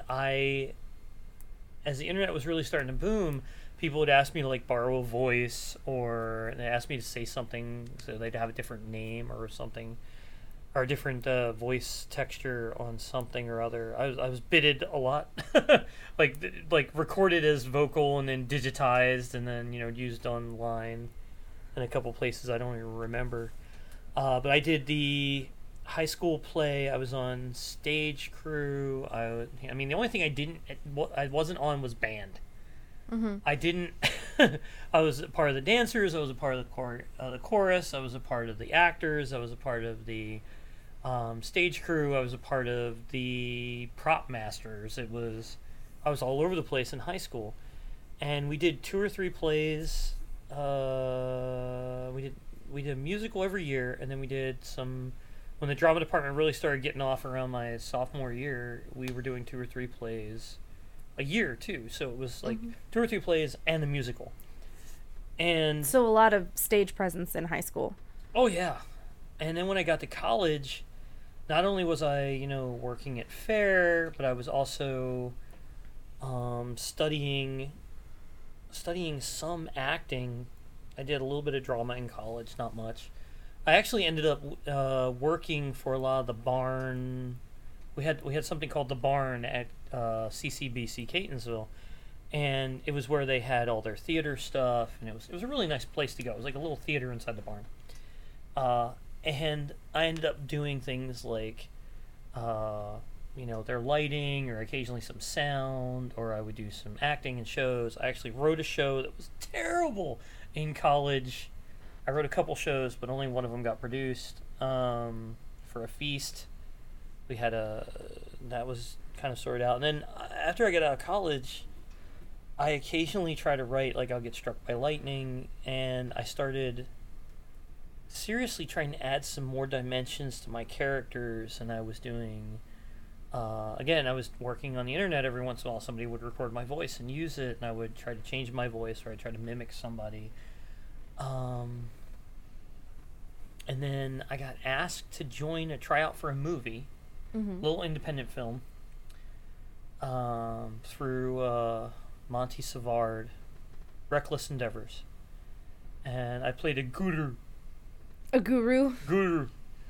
as the internet was really starting to boom, people would ask me to, like, borrow a voice, or they asked me to say something, so they'd have a different name or something, or a different voice texture on something or other. I was bidded a lot, like recorded as vocal and then digitized and then used online in a couple places I don't even remember. But I did the high school play. I was on stage crew. I mean, the only thing I wasn't on was band. Mm-hmm. I didn't. I was a part of the dancers. I was a part of the chorus. I was a part of the actors. I was a part of the stage crew. I was a part of the prop masters. I was all over the place in high school, and we did 2 or 3 plays. We did a musical every year, and then we did some. When the drama department really started getting off around my sophomore year, we were doing 2 or 3 plays a year too. So it was like 2 or 3 plays and a musical. And so a lot of stage presence in high school. Oh yeah. And then when I got to college, not only was I, working at fair, but I was also studying some acting. I did a little bit of drama in college, not much. I actually ended up working for a lot of the Barn. We had something called the Barn at CCBC Catonsville, and it was where they had all their theater stuff, and it was a really nice place to go. It was like a little theater inside the barn. And I ended up doing things like, their lighting, or occasionally some sound, or I would do some acting in shows. I actually wrote a show that was terrible in college. I wrote a couple shows, but only one of them got produced. For a feast, we had that was kind of sorted out. And then after I got out of college, I occasionally try to write, like I'll get struck by lightning, and I started seriously trying to add some more dimensions to my characters, and I was doing, again, I was working on the internet. Every once in a while somebody would record my voice and use it, and I would try to change my voice, or I'd try to mimic somebody. And then I got asked to join a tryout for a movie, little independent film, through Monty Savard, Reckless Endeavors. And I played a guru. A guru? Guru.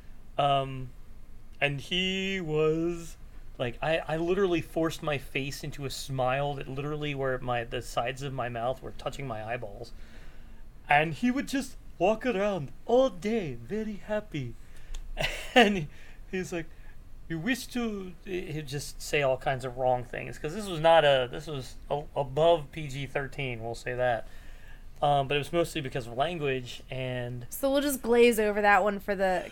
And he was, like, I literally forced my face into a smile that literally where the sides of my mouth were touching my eyeballs. And he would just walk around all day, very happy. And He's like, you wish to. He'd just say all kinds of wrong things because this was above PG-13. We'll say that. But it was mostly because of language and. So we'll just glaze over that one for the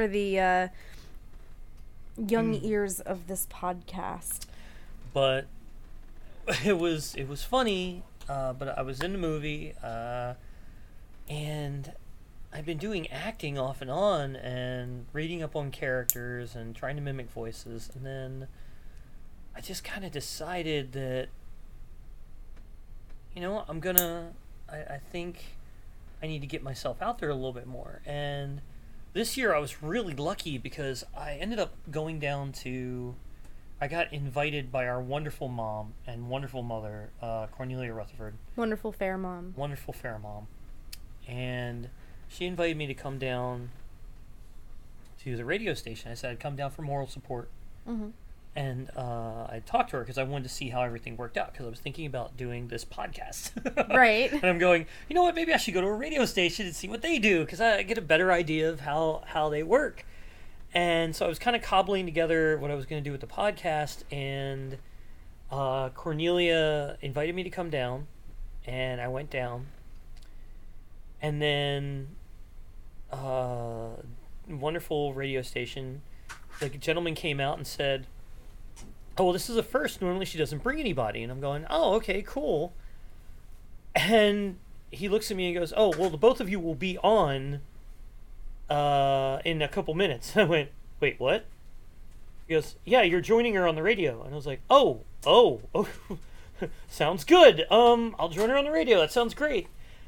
young ears of this podcast. But it was funny. But I was in the movie, and I've been doing acting off and on and reading up on characters and trying to mimic voices. And then I just kind of decided that, I think I need to get myself out there a little bit more. And this year I was really lucky because I ended up going down to... I got invited by our wonderful mom and wonderful mother, Cornelia Rutherford. Wonderful fair mom. Wonderful fair mom. And she invited me to come down to the radio station. I said I'd come down for moral support. Mm-hmm. And I talked to her because I wanted to see how everything worked out because I was thinking about doing this podcast. Right. And I'm going, you know what, maybe I should go to a radio station and see what they do because I get a better idea of how they work. And so I was kind of cobbling together what I was going to do with the podcast, and Cornelia invited me to come down, and I went down. And then wonderful radio station, the gentleman came out and said, oh, well, this is a first. Normally she doesn't bring anybody. And I'm going, oh, okay, cool. And he looks at me and goes, oh, well, the both of you will be on in a couple minutes. I went, wait, what? He goes, yeah, you're joining her on the radio. And I was like, oh, sounds good. I'll join her on the radio. That sounds great.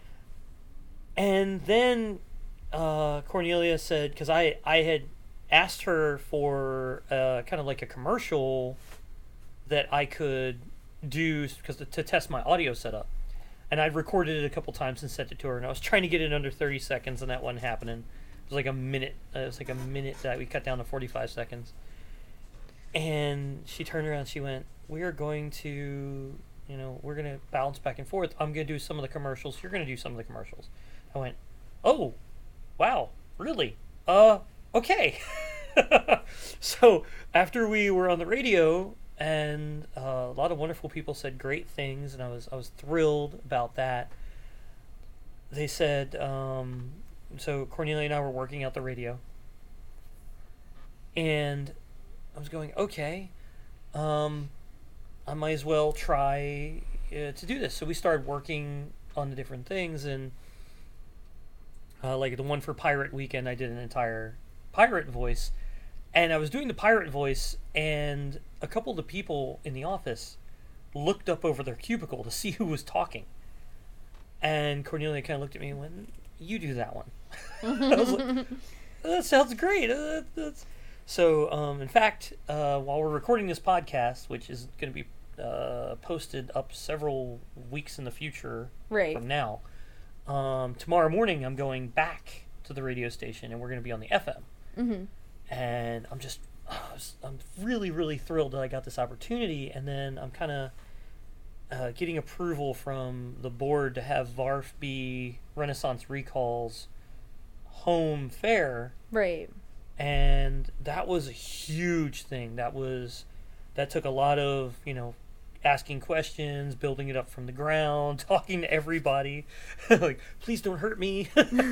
And then Cornelia said, because I had asked her for kind of like a commercial that I could do to test my audio setup. And I'd recorded it a couple times and sent it to her. And I was trying to get it under 30 seconds, and that wasn't happening. It was like a minute. That we cut down to 45 seconds. And she turned around and she went, we are going to, we're going to bounce back and forth. I'm going to do some of the commercials. You're going to do some of the commercials. I went, oh, wow, really? Okay. So after we were on the radio, and a lot of wonderful people said great things, and I was thrilled about that. They said, so Cornelia and I were working out the radio, and I was going, okay, I might as well try to do this. So we started working on the different things, and like the one for Pirate Weekend, I did an entire pirate voice, and I was doing the pirate voice, and a couple of the people in the office looked up over their cubicle to see who was talking, and Cornelia kind of looked at me and went, you do that one. I was like, that sounds great. So, in fact, while we're recording this podcast, which is going to be posted up several weeks in the future from now, tomorrow morning I'm going back to the radio station, and we're going to be on the FM. Mm-hmm. And I'm really, really thrilled that I got this opportunity, and then I'm kind of getting approval from the board to have VARF be Renaissance Recall's home fair. Right. And that was a huge thing. That took a lot of, asking questions, building it up from the ground, talking to everybody. Like, please don't hurt me.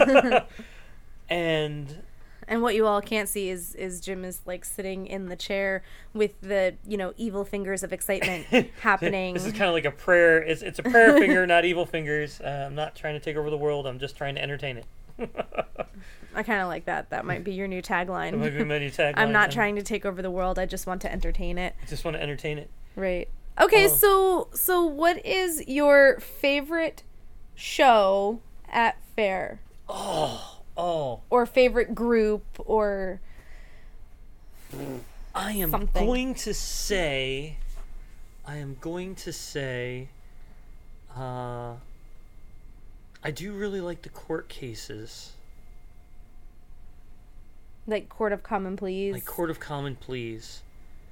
And what you all can't see is Jim is like sitting in the chair with the, evil fingers of excitement happening. This is kind of like a prayer. It's a prayer finger, not evil fingers. I'm not trying to take over the world. I'm just trying to entertain it. I kind of like that. That might be your new tagline. That might be my new tagline. I'm not trying to take over the world. I just want to entertain it. I just want to entertain it. Right. Okay, so what is your favorite show at fair? Oh. Or favorite group, or I am something. going to say I do really like the court cases. Like Court of Common Pleas? Like Court of Common Pleas.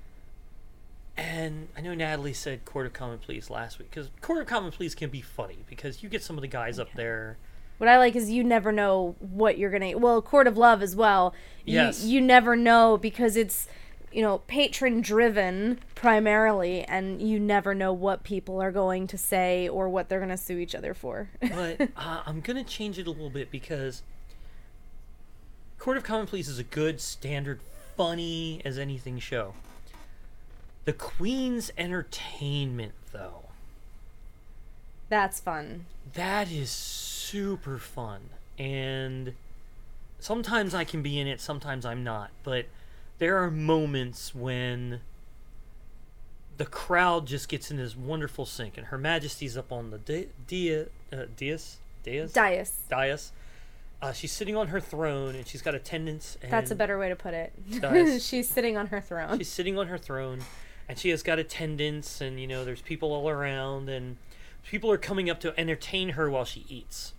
And I know Natalie said Court of Common Pleas last week, because Court of Common Pleas can be funny, because you get some of the guys up there What I like is you never know what you're gonna. Well, Court of Love as well. Yes. You never know because it's, patron driven primarily, and you never know what people are going to say or what they're gonna sue each other for. But I'm gonna change it a little bit because Court of Common Pleas is a good, standard, funny as anything show. The Queen's Entertainment, though, That's fun. that is super fun. And sometimes I can be in it, sometimes I'm not. But there are moments when the crowd just gets in this wonderful sync, and Her Majesty's up on the dais. She's sitting on her throne, and she's got attendants. And That's a better way to put it. Dais. She's sitting on her throne. She's sitting on her throne, and she has got attendants, and there's people all around, and people are coming up to entertain her while she eats.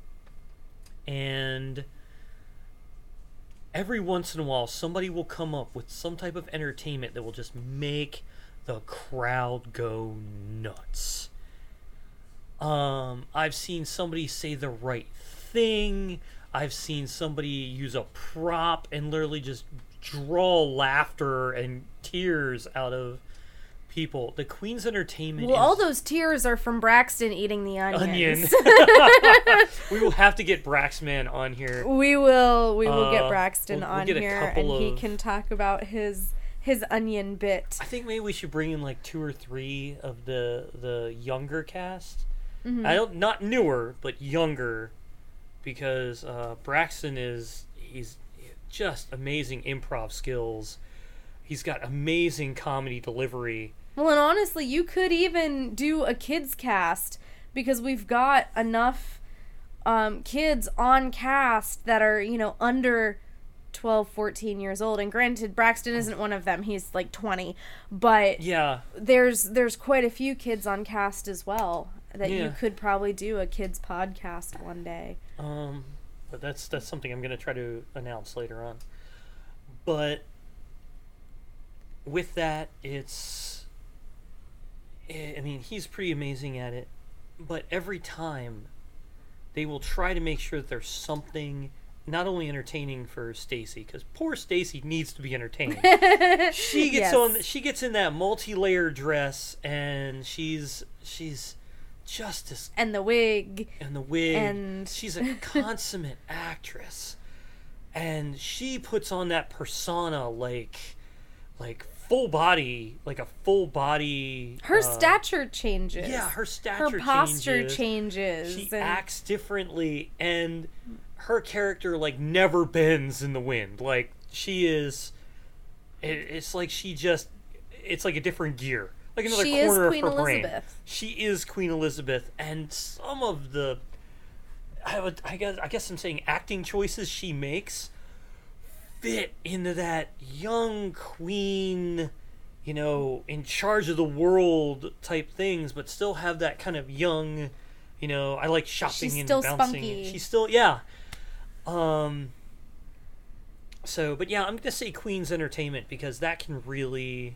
And every once in a while, somebody will come up with some type of entertainment that will just make the crowd go nuts. I've seen somebody say the right thing. I've seen somebody use a prop and literally just draw laughter and tears out of people. The Queen's Entertainment Well, is all those tears are from Braxton eating the onions. We will have to get Braxman on here. We will get Braxton we'll on get a here, couple and he of- can talk about his onion bit. I think maybe we should bring in like 2 or 3 of the younger cast. Mm-hmm. Not newer, but younger, because Braxton he's just amazing improv skills. He's got amazing comedy delivery. Well, and honestly, you could even do a kids cast because we've got enough kids on cast that are, under 12, 14 years old. And granted, Braxton isn't one of them. He's like 20. But Yeah, there's quite a few kids on cast as well that Yeah. you could probably do a kids podcast one day. but that's something I'm gonna try to announce later on. But with that, he's pretty amazing at it. But every time, they will try to make sure that there's something not only entertaining for Stacy, because poor Stacy needs to be entertained. She gets Yes. she gets in that multi-layer dress, and she's just as And the wig. and the wig. And- She's a consummate actress, and she puts on that persona like full body, like a full body. Her stature changes. Yeah, her stature Her posture changes. changes. She and acts differently, and her character like never bends in the wind. Like she is. It's like she just. It's like a different gear. Like another She is corner Queen of her brain. Elizabeth. She is Queen Elizabeth, and some of the, I guess I'm saying acting choices she makes fit into that young queen, in charge of the world type things, but still have that kind of young, I like shopping She's and still bouncing. spunky. She's still, yeah. So, but yeah, I'm gonna say Queen's Entertainment because that can really,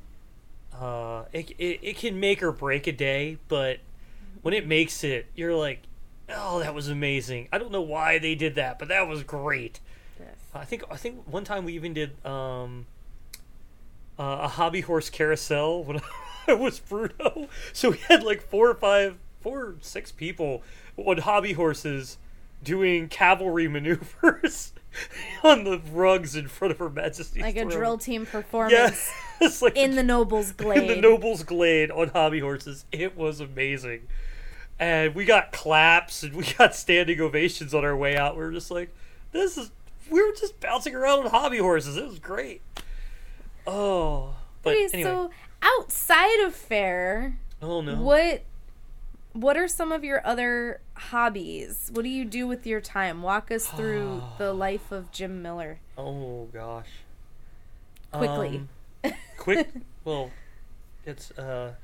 it can make or break a day. But when it makes it, you're like, oh, that was amazing. I don't know why they did that, but that was great. Yes. I think one time we even did a hobby horse carousel when I was Bruno. So we had like 4 or 6 people on hobby horses doing cavalry maneuvers on the rugs in front of Her Majesty's Like a throne. drill team performance Yeah, it's like in the Noble's Glade. in the Noble's Glade on hobby horses. It was amazing. And we got claps and we got standing ovations on our way out. We were just like, we were just bouncing around on hobby horses. It was great. Oh. But Okay, anyway. so outside of fair, Oh no. what are some of your other hobbies? What do you do with your time? Walk us through the life of Jim Miller. Oh gosh. Quickly. Quick. Well, it's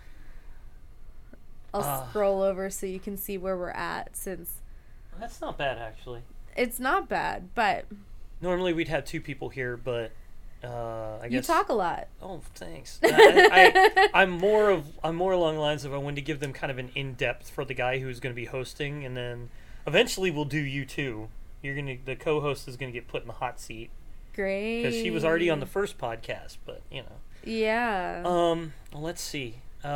I'll scroll over so you can see where we're at, since that's not bad actually. it's not bad, but Normally we'd have 2 people here, but I you guess talk a lot. Oh, thanks. I'm more along the lines of I wanted to give them kind of an in-depth for the guy who's going to be hosting, and then Eventually, we'll do you too. The co-host is gonna get put in the hot seat Great. because she was already on the first podcast, but you know. Yeah. Well, let's see.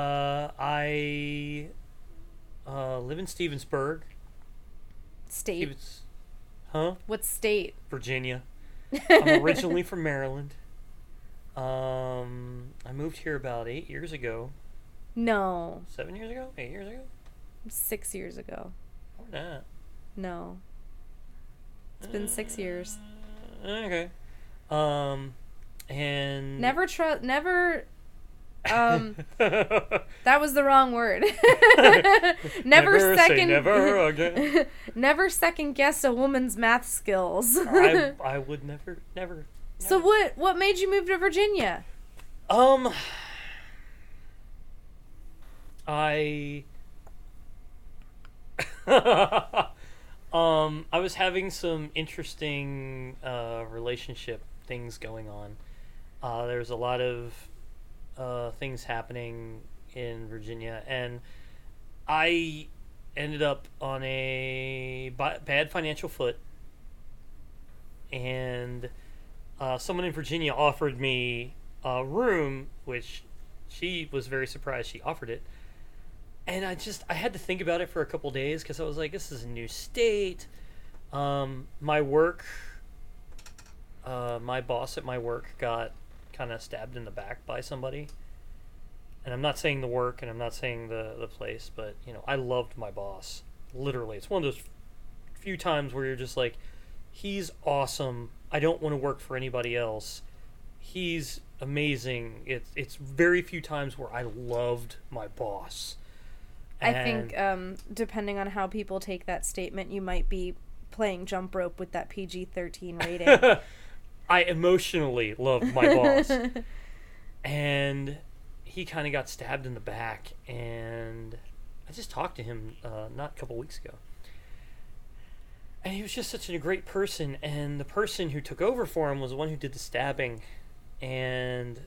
I live in Stevensburg. State. Huh? What state? Virginia. I'm originally from Maryland. I moved here about 8 years ago. No. 7 years ago? 8 years ago? 6 years ago. More than that. No. It's been 6 years. Okay. And Never that was the wrong word. never say second never again. never second guess a woman's math skills. I would never. So what made you move to Virginia? I I was having some interesting relationship things going on. There was a lot of things happening in Virginia, and I ended up on a bad financial foot, and someone in Virginia offered me a room, which she was very surprised she offered it. And I had to think about it for a couple days because I was like, this is a new state. My boss at my work got kind of stabbed in the back by somebody. And I'm not saying the work and I'm not saying the place, but, you know, I loved my boss. Literally. It's one of those few times where you're just like, he's awesome. I don't want to work for anybody else. He's amazing. It's very few times where I loved my boss. I think depending on how people take that statement, you might be playing jump rope with that PG-13 rating. I emotionally loved my boss. And he kind of got stabbed in the back, and I just talked to him not a couple weeks ago. And he was just such a great person, and the person who took over for him was the one who did the stabbing. And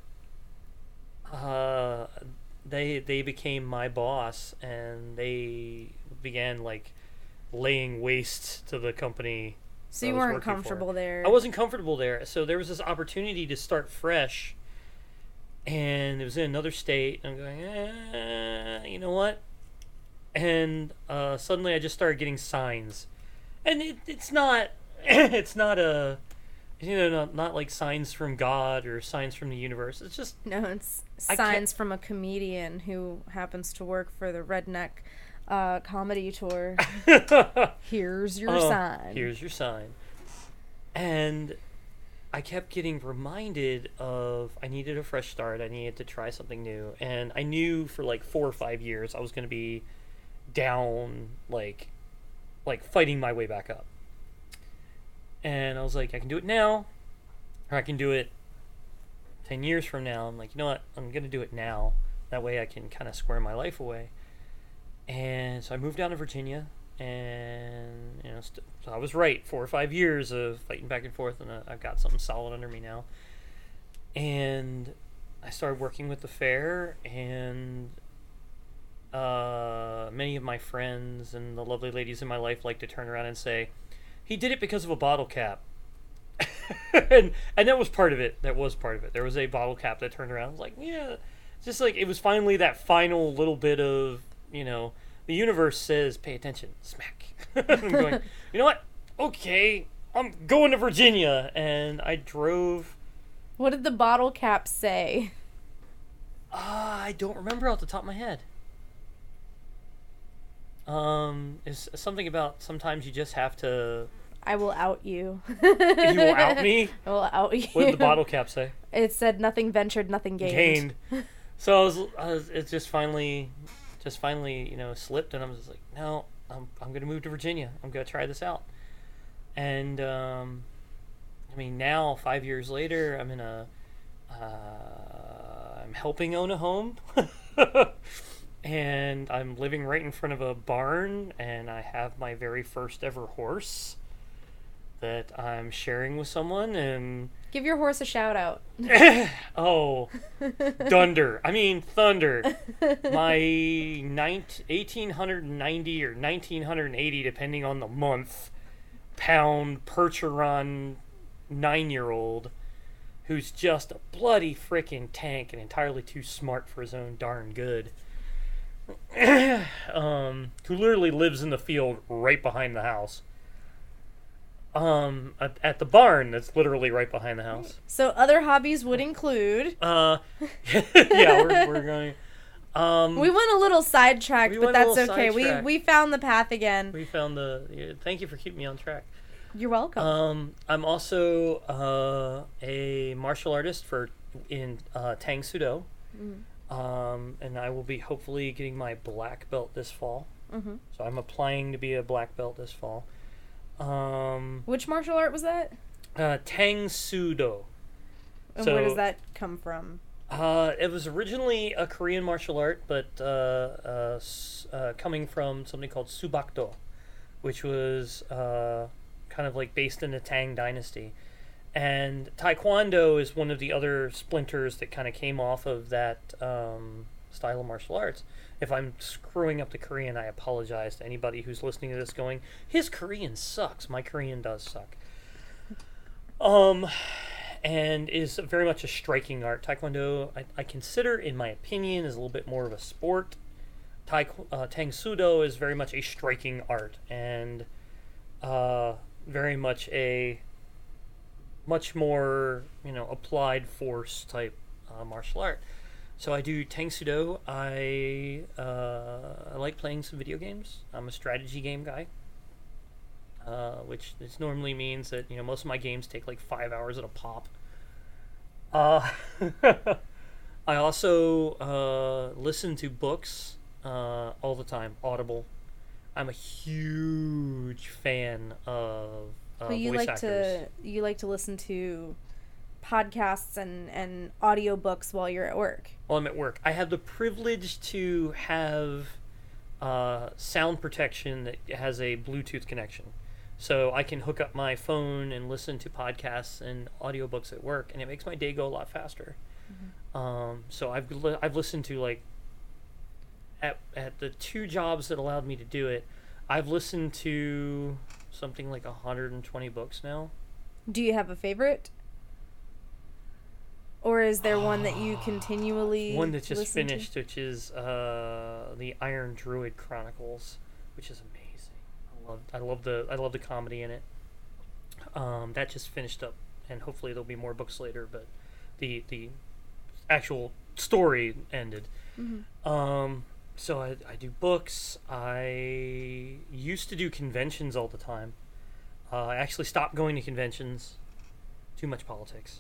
they became my boss, and they began like laying waste to the company. So you weren't comfortable there. I wasn't comfortable there, so there was this opportunity to start fresh, and it was in another state. And I'm going, you know what? And suddenly I just started getting signs, and it's not it's not a, you know, not like signs from God or signs from the universe. It's just it's signs from a comedian who happens to work for the Redneck comedy tour. Here's your sign. Here's your sign. And I kept getting reminded of I needed a fresh start. I needed to try something new. And I knew for like 4 or 5 years I was going to be down, like fighting my way back up. And I was like, I can do it now, or I can do it 10 years from now. I'm like, you know what? I'm going to do it now. That way I can kind of square my life away. And so I moved down to Virginia, and, you know, so I was right. 4 or 5 years of fighting back and forth, and I've got something solid under me now. And I started working with the fair, and many of my friends and the lovely ladies in my life like to turn around and say, he did it because of a bottle cap. and that was part of it. That was part of it. There was a bottle cap that turned around. I was like, yeah. Just like, it was finally that final little bit of, you know, the universe says, pay attention. Smack. I'm going, you know what? Okay, I'm going to Virginia. And I drove. What did the bottle cap say? I don't remember off the top of my head. It's something about sometimes you just have to. I will out you. You will out me? I will out you. What did the bottle cap say? It said nothing ventured, nothing gained. So it just finally, you know, slipped, and I was just like, no, I'm gonna move to Virginia. I'm gonna try this out. And I mean, now 5 years later, I'm helping own a home. And I'm living right in front of a barn, and I have my very first ever horse that I'm sharing with someone, and Give your horse a shout out. Oh, Dunder. I mean, Thunder. My 1890 or 1980, depending on the month, pound Percheron 9-year-old who's just a bloody frickin' tank and entirely too smart for his own darn good. Who literally lives in the field right behind the house. At the barn that's literally right behind the house. So other hobbies would include... Yeah, we're going... we went a little sidetracked, We but went a that's little okay. sidetracked. We found the path again. We found thank you for keeping me on track. You're welcome. I'm also a martial artist in Tang Sudo. And I will be hopefully getting my black belt this fall. Mm-hmm. So I'm applying to be a black belt this fall. Which martial art was that? Tang Sudo. And So- where does that come from? It was originally a Korean martial art, but coming from something called Subakdo, which was kind of like based in the Tang Dynasty. And Taekwondo is one of the other splinters that kind of came off of that style of martial arts. If I'm screwing up the Korean, I apologize to anybody who's listening to this going, his Korean sucks. My Korean does suck. And is very much a striking art. Taekwondo, I consider, in my opinion, is a little bit more of a sport. Tang Sudo is very much a striking art and very much a much more, applied force type martial art. So I do Tang Sudo. I like playing some video games. I'm a strategy game guy. Which this normally means that most of my games take like 5 hours at a pop. I also listen to books all the time, Audible. I'm a huge fan of But you voice like actors. you like to listen to podcasts and audiobooks while you're at work. While I'm at work, I have the privilege to have sound protection that has a Bluetooth connection. So I can hook up my phone and listen to podcasts and audiobooks at work, and it makes my day go a lot faster. So I've listened to, like, at the 2 jobs that allowed me to do it, I've listened to something like 120 books now. Do you have a favorite? Or is there one that you continually One that just listen to? finished, which is the Iron Druid Chronicles, which is amazing. I love the comedy in it. That just finished up, and hopefully there'll be more books later. But the actual story ended. So I do books. I used to do conventions all the time. I actually stopped going to conventions. Too much politics.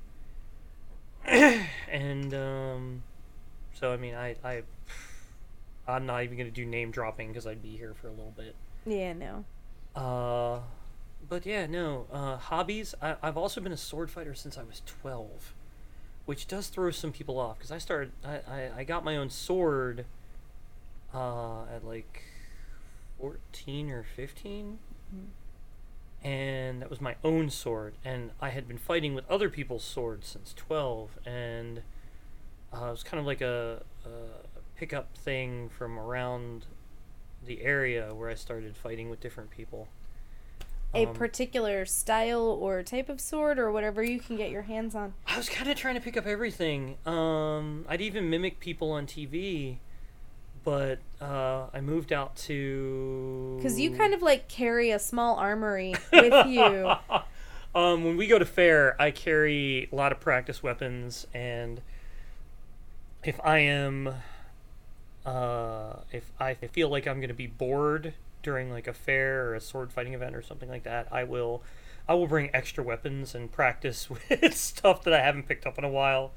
And so I mean I'm not even gonna do name dropping because I'd be here for a little bit. Yeah, no. But yeah, no. Hobbies. I've also been a sword fighter since I was 12, which does throw some people off because I got my own sword at like 14 or 15. And that was my own sword, and I had been fighting with other people's swords since 12, and it was kind of like a pickup thing from around the area where I started fighting with different people. A particular style or type of sword or whatever you can get your hands on. I was kind of trying to pick up everything. I'd even mimic people on TV, but I moved out to... Because you kind of like carry a small armory with you. When we go to fair, I carry a lot of practice weapons, and if I am... if I feel like I'm going to be bored during like a fair or a sword fighting event or something like that, I will bring extra weapons and practice with stuff that I haven't picked up in a while.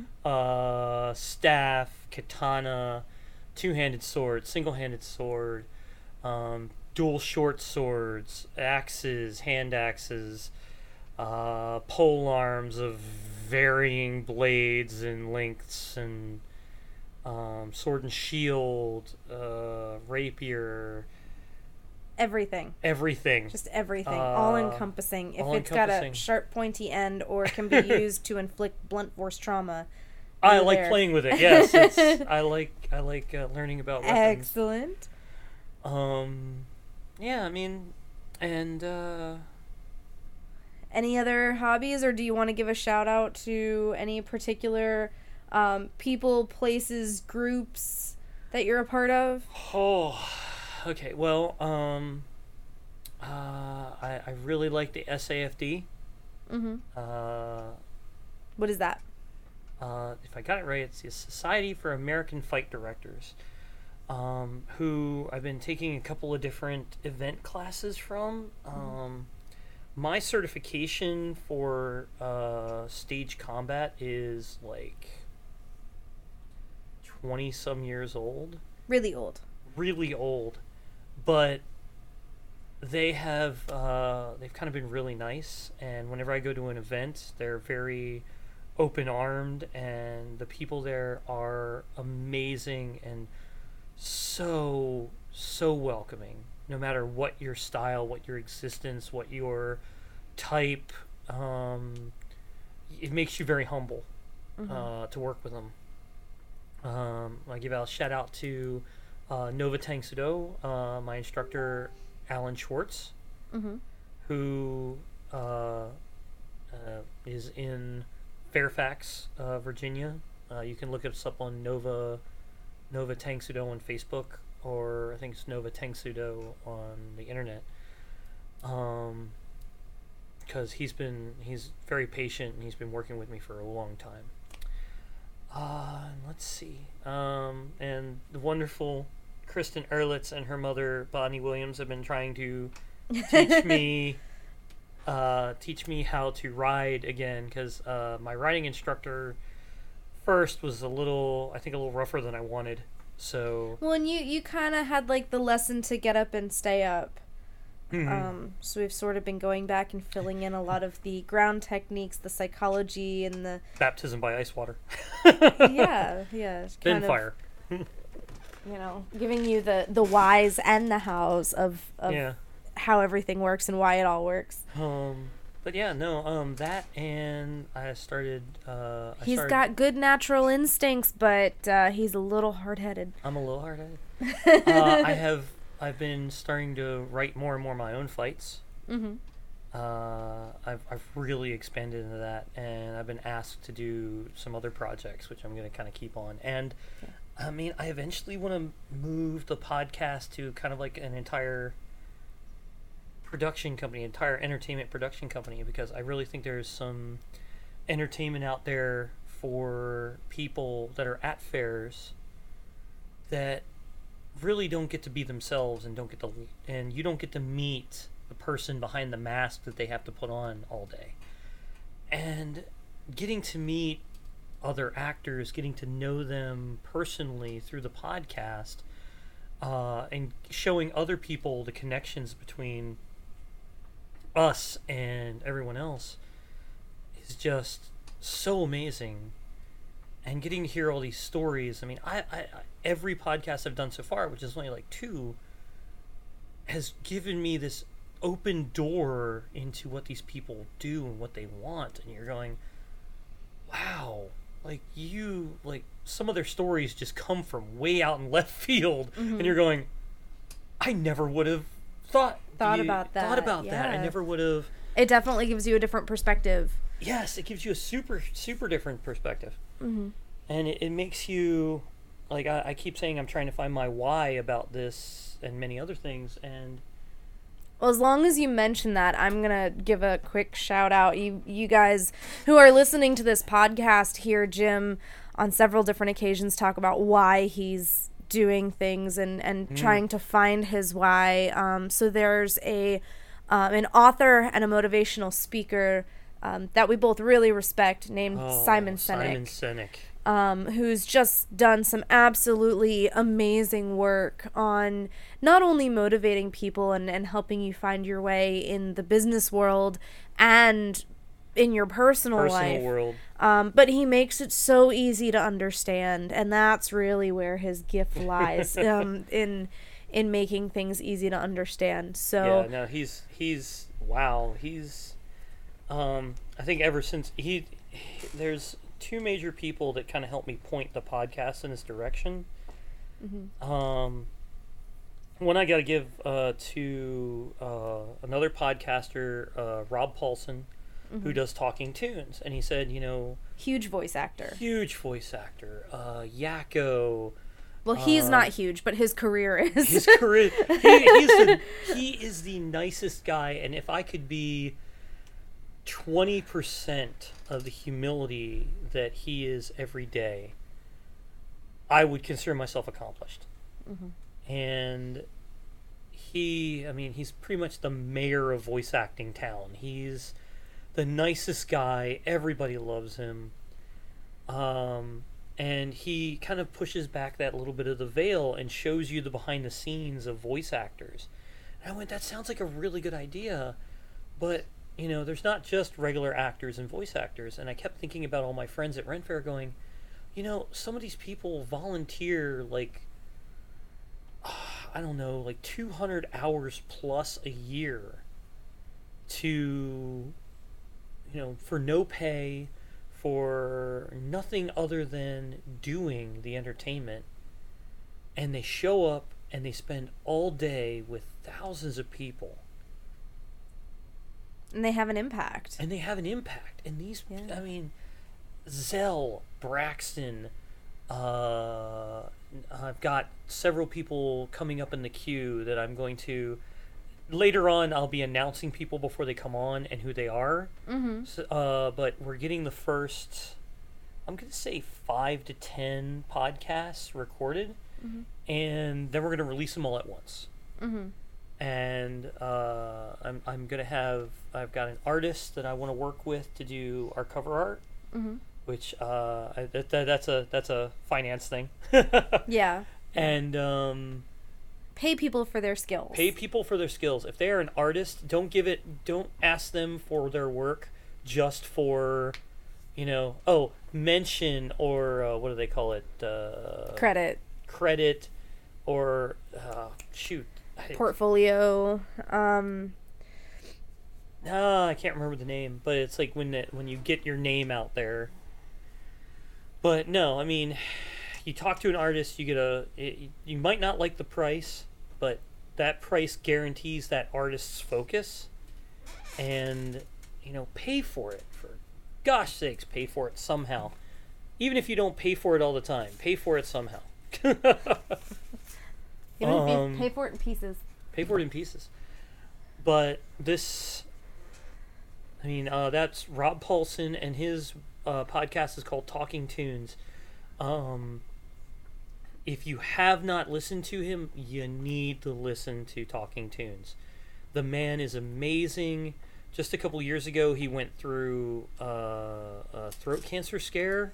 Staff, katana, two-handed sword, single-handed sword, dual short swords, axes, hand axes, pole arms of varying blades and lengths, and sword and shield, rapier, Everything. Everything. Just everything. All encompassing. If it's got a all-encompassing. sharp, pointy end or can be used to inflict blunt force trauma. I you're like there. playing with it. Yes, I like learning about weapons. Excellent. Yeah, I mean, and Any other hobbies, or do you want to give a shout out to any particular people, places, groups that you're a part of? oh, okay. Well, I really like the SAFD. Mm-hmm. Uh, What is that? if I got it right, it's the Society for American Fight Directors, who I've been taking a couple of different event classes from. My certification for stage combat is like 20 some years old. Really old. Really old. But they've kind of been really nice, and whenever I go to an event, they're very open-armed, and the people there are amazing and so welcoming, no matter what your style, what your existence, what your type. It makes you very humble to work with them. I give a shout out to Nova Tang Sudo, my instructor Alan Schwartz, who is in Fairfax, Virginia. You can look us up on Nova Tang Sudo on Facebook, or I think it's Nova Tang Sudo on the internet. Because he's very patient and he's been working with me for a long time. Let's see. And the wonderful Kristen Ehrlitz and her mother Bonnie Williams have been trying to teach me how to ride again, because my riding instructor first was a little rougher than I wanted. So Well, and you kind of had like the lesson to get up and stay up. So we've sort of been going back and filling in a lot of the ground techniques, the psychology, and the baptism by ice water. yeah, it's Then kind of, fire. giving you the whys and the hows of Yeah. how everything works and why it all works. But yeah, no, that, and I started. He's got good natural instincts, but he's a little hard-headed. I'm a little hard-headed. I've been starting to write more and more my own fights. I've really expanded into that, and I've been asked to do some other projects, which I'm going to kind of keep on. And I mean, I eventually want to move the podcast to kind of like an entire production company, entire entertainment production company, because I really think there's some entertainment out there for people that are at fairs that really don't get to be themselves and you don't get to meet the person behind the mask that they have to put on all day. And getting to meet other actors, getting to know them personally through the podcast, and showing other people the connections between us and everyone else is just so amazing. And getting to hear all these stories, I mean, I every podcast I've done so far, which is only like 2, has given me this open door into what these people do and what they want. And you're going, wow, like some of their stories just come from way out in left field. And you're going, I never would have thought about that. Yeah. I never would have. It definitely gives you a different perspective. Yes, it gives you a super different perspective. And it makes you, like, I keep saying I'm trying to find my why about this and many other things, and Well, as long as you mention that, I'm going to give a quick shout out. You guys who are listening to this podcast hear Jim on several different occasions talk about why he's doing things and trying to find his why. So there's an author and a motivational speaker that we both really respect named Simon Sinek. Who's just done some absolutely amazing work on not only motivating people and helping you find your way in the business world and in your personal life, world. But he makes it so easy to understand, and that's really where his gift lies, in in making things easy to understand. So Yeah, no, he's wow. He's I think ever since there's two major people that kind of helped me point the podcast in this direction. One I got to give to another podcaster, Rob Paulson, who does Talking Tunes, and he said, huge voice actor. Yakko. Well, he's not huge, but his career is. His career, he is the nicest guy, and if I could be 20% of the humility that he is every day, I would consider myself accomplished. And he's pretty much the mayor of voice acting town. He's the nicest guy. Everybody loves him. And he kind of pushes back that little bit of the veil and shows you the behind the scenes of voice actors. And I went, that sounds like a really good idea, but there's not just regular actors and voice actors. And I kept thinking about all my friends at Ren Fair going, some of these people volunteer like 200 hours plus a year to, for no pay, for nothing other than doing the entertainment. And they show up and they spend all day with thousands of people. And they have an impact. And these, Zell, Braxton, I've got several people coming up in the queue that I'm going to... Later on, I'll be announcing people before they come on and who they are. So, but we're getting the first, I'm going to say 5 to 10 podcasts recorded. And then we're going to release them all at once. And I'm going to have... I've got an artist that I want to work with to do our cover art. Which that's a finance thing. Yeah. And pay people for their skills. If they are an artist, don't ask them for their work just for, mention or what do they call it? Credit or portfolio. I can't remember the name, but it's like when you get your name out there. But no, you talk to an artist, you might not like the price, but that price guarantees that artist's focus. And, pay for it. For gosh sakes, pay for it somehow. Even if you don't pay for it all the time, pay for it somehow. Pay for it in pieces. Pay for it in pieces. But this... that's Rob Paulson, and his podcast is called Talking Tunes. If you have not listened to him, you need to listen to Talking Tunes. The man is amazing. Just a couple years ago, he went through a throat cancer scare.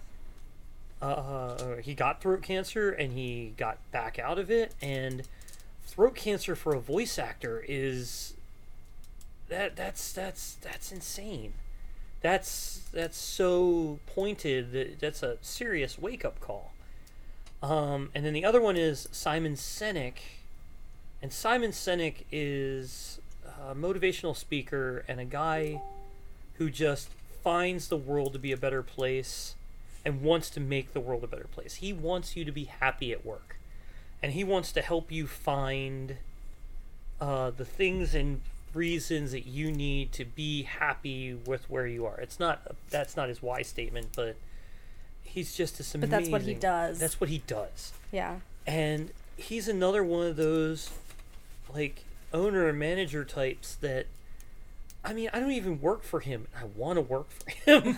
He got throat cancer, and he got back out of it. And throat cancer for a voice actor is... That's insane. That's so pointed. That's a serious wake-up call. And then the other one is Simon Sinek. And Simon Sinek is a motivational speaker and a guy who just finds the world to be a better place and wants to make the world a better place. He wants you to be happy at work. And he wants to help you find the things and reasons that you need to be happy with where you are. That's not his why statement, but he's just this amazing... But that's what he does. That's what he does. Yeah. And he's another one of those, owner and manager types that... I don't even work for him. I want to work for him.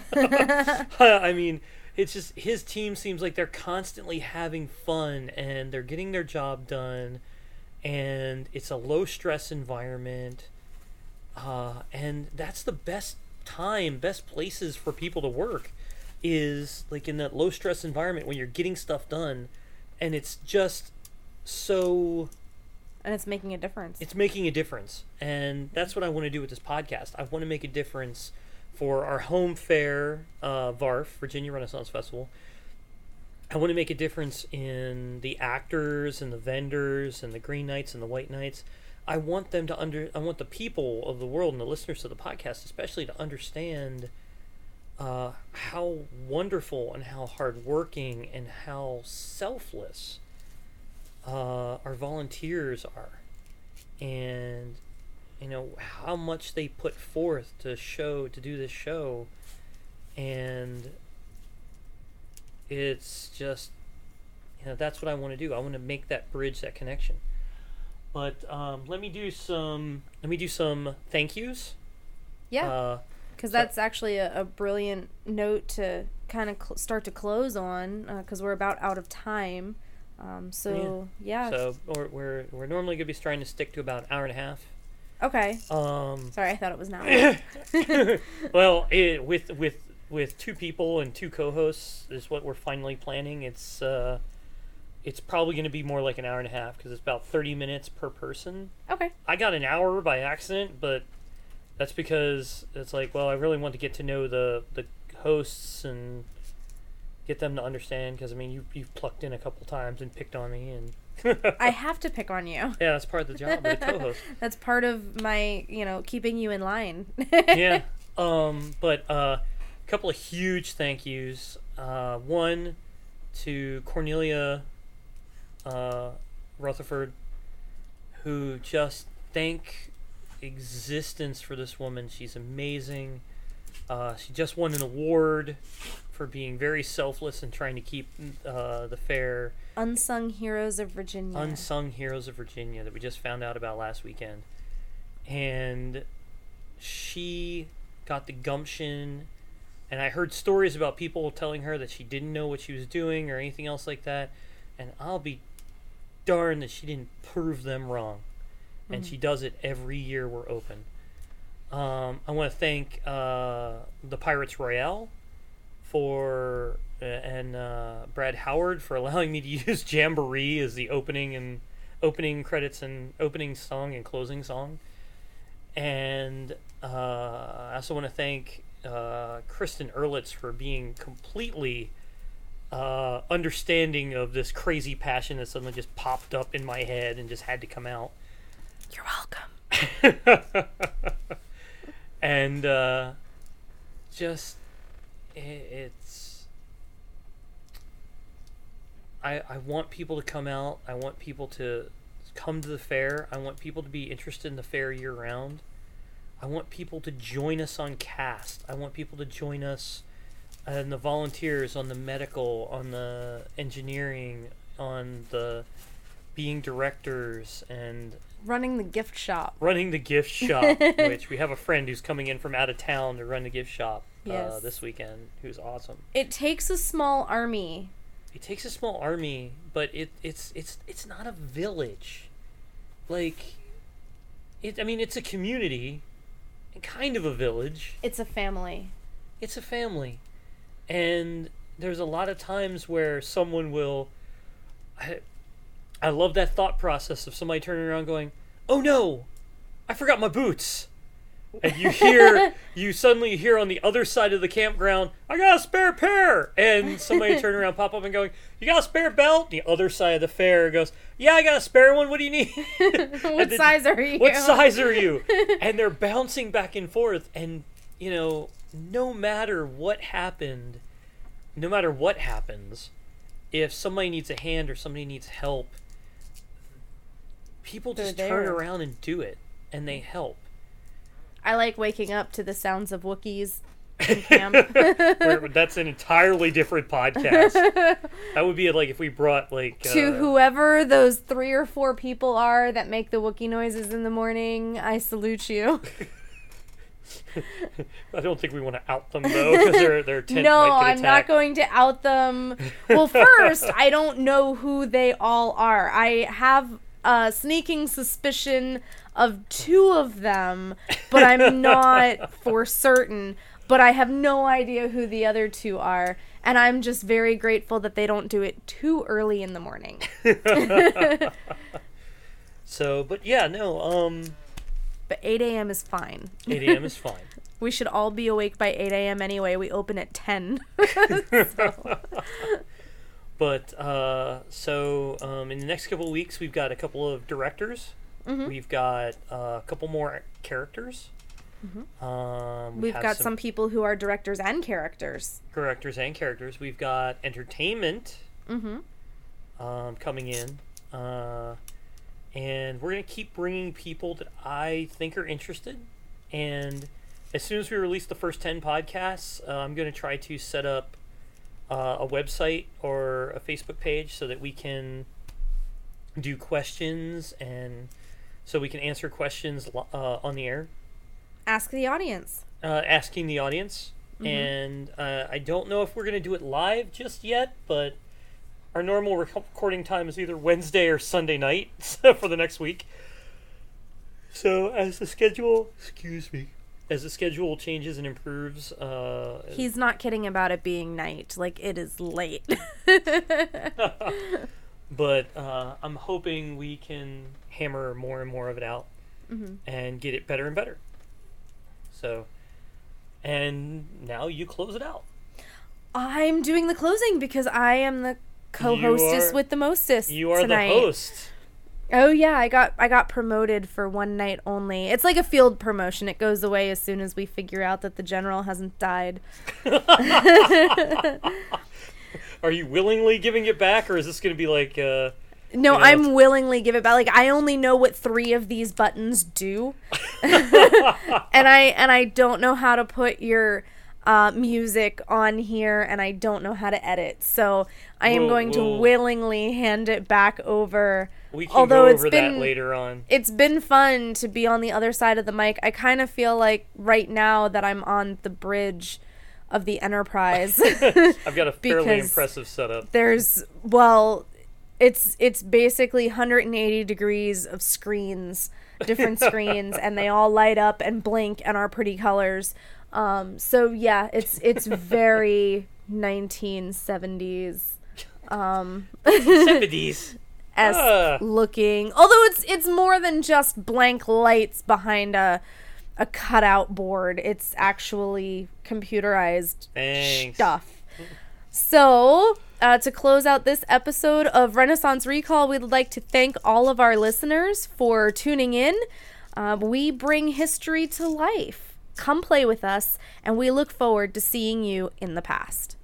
It's just... His team seems like they're constantly having fun, and they're getting their job done, and it's a low-stress environment. And that's the best places for people to work, is in that low stress environment when you're getting stuff done, and it's just so... And it's making a difference. And that's what I want to do with this podcast. I want to make a difference for our home fair, VARF, Virginia Renaissance Festival. I want to make a difference in the actors and the vendors and the Green Knights and the White Knights. I want them to I want the people of the world and the listeners of the podcast especially to understand how wonderful and how hardworking and how selfless our volunteers are, and how much they put forth to do this show, and it's just that's what I want to do. I want to make that bridge, that connection. But let me do some thank yous. Yeah. Because that's actually a brilliant note to kind of start to close on, because we're about out of time. So we're normally going to be trying to stick to about an hour and a half. Okay. Sorry, I thought it was an hour. Well, with two people and two co-hosts is what we're finally planning. It's probably going to be more like an hour and a half because it's about 30 minutes per person. Okay. I got an hour by accident, but that's because it's like, well, I really want to get to know the hosts and get them to understand, because I mean you've plucked in a couple times and picked on me, and I have to pick on you. Yeah, that's part of the job of the co-host. That's part of my keeping you in line. Yeah. But a couple of huge thank yous. One to Cornelia Rutherford, who just thank existence for this woman. She's amazing. She just won an award for being very selfless and trying to keep the fair. Unsung Heroes of Virginia. Unsung Heroes of Virginia that we just found out about last weekend. And she got the gumption, and I heard stories about people telling her that she didn't know what she was doing or anything else like that, and I'll be darned that she didn't prove them wrong. And she does it every year we're open. I want to thank the Pirates Royale and Brad Howard for allowing me to use Jamboree as the opening credits and opening song and closing song. And I also want to thank Kristen Ehrlitz for being completely understanding of this crazy passion that suddenly just popped up in my head and just had to come out. You're welcome. And just it's I want people to come out. I want people to come to the fair. I want people to be interested in the fair year round. I want people to join us on cast. I want people to join us and the volunteers on the medical, on the engineering, on the being directors, and running the gift shop. Which we have a friend who's coming in from out of town to run the gift shop this weekend, who's awesome. It takes a small army. But it's not a village. Like, it's a community, kind of a village. It's a family. And there's a lot of times where someone will... I love that thought process of somebody turning around going, "Oh no, I forgot my boots." And you suddenly hear on the other side of the campground, "I got a spare pair." And somebody turn around, pop up and going, "You got a spare belt?" The other side of the fair goes, "Yeah, I got a spare one. What do you need?" What size are you? What size are you? And they're bouncing back and forth. And, no matter what happens, if somebody needs a hand or somebody needs help, people just turn around and do it, and they help. I like waking up to the sounds of Wookiees in camp. That's an entirely different podcast. That would be like if we brought to whoever those 3 or 4 people are that make the Wookiee noises in the morning. I salute you. I don't think we want to out them though, because their tent No, might get I'm not going to out them. Well, first, I don't know who they all are. I have a sneaking suspicion of 2 of them, but I'm not for certain. But I have no idea who the other 2 are, and I'm just very grateful that they don't do it too early in the morning. So, but yeah, no, But 8 a.m. is fine. 8 a.m. is fine. We should all be awake by 8 a.m. anyway. We open at 10. So. But in the next couple of weeks, we've got a couple of directors. Mm-hmm. We've got a couple more characters. Mm-hmm. We We've have got some some people who are directors and characters. directors and characters. We've got entertainment Mm-hmm. coming in. And we're going to keep bringing people that I think are interested. And as soon as we release the first 10 podcasts, I'm going to try to set up a website or a Facebook page so that we can do questions and so we can answer questions on the air. Ask the audience. Asking the audience. And I don't know if we're going to do it live just yet, but our normal recording time is either Wednesday or Sunday night for the next week. So as the schedule changes and improves, He's not kidding about it being night. Like, it is late. but I'm hoping we can hammer more and more of it out and get it better and better. So, and now you close it out. I'm doing the closing because I am the co-hostess with the mostest You are tonight. the host. Oh yeah, I got promoted for one night only. It's like a field promotion. It goes away as soon as we figure out that the general hasn't died. Are you willingly giving it back, or is this going to be like... No, You know, I'm willingly give it back. Like, I only know what 3 of these buttons do. and I don't know how to put your music on here, and I don't know how to edit. So I am going to willingly hand it back over. We can Although go it's over been, that later on. It's been fun to be on the other side of the mic. I kind of feel like right now that I'm on the bridge of the Enterprise. I've got a fairly because impressive setup. It's basically 180 degrees of screens, different screens, and they all light up and blink and are pretty colors. So yeah, it's very 1970s. 70s. Looking. Although it's more than just blank lights behind a cutout board. It's actually computerized stuff. So, to close out this episode of Renaissance Recall, we'd like to thank all of our listeners for tuning in. We bring history to life. Come play with us, and we look forward to seeing you in the past.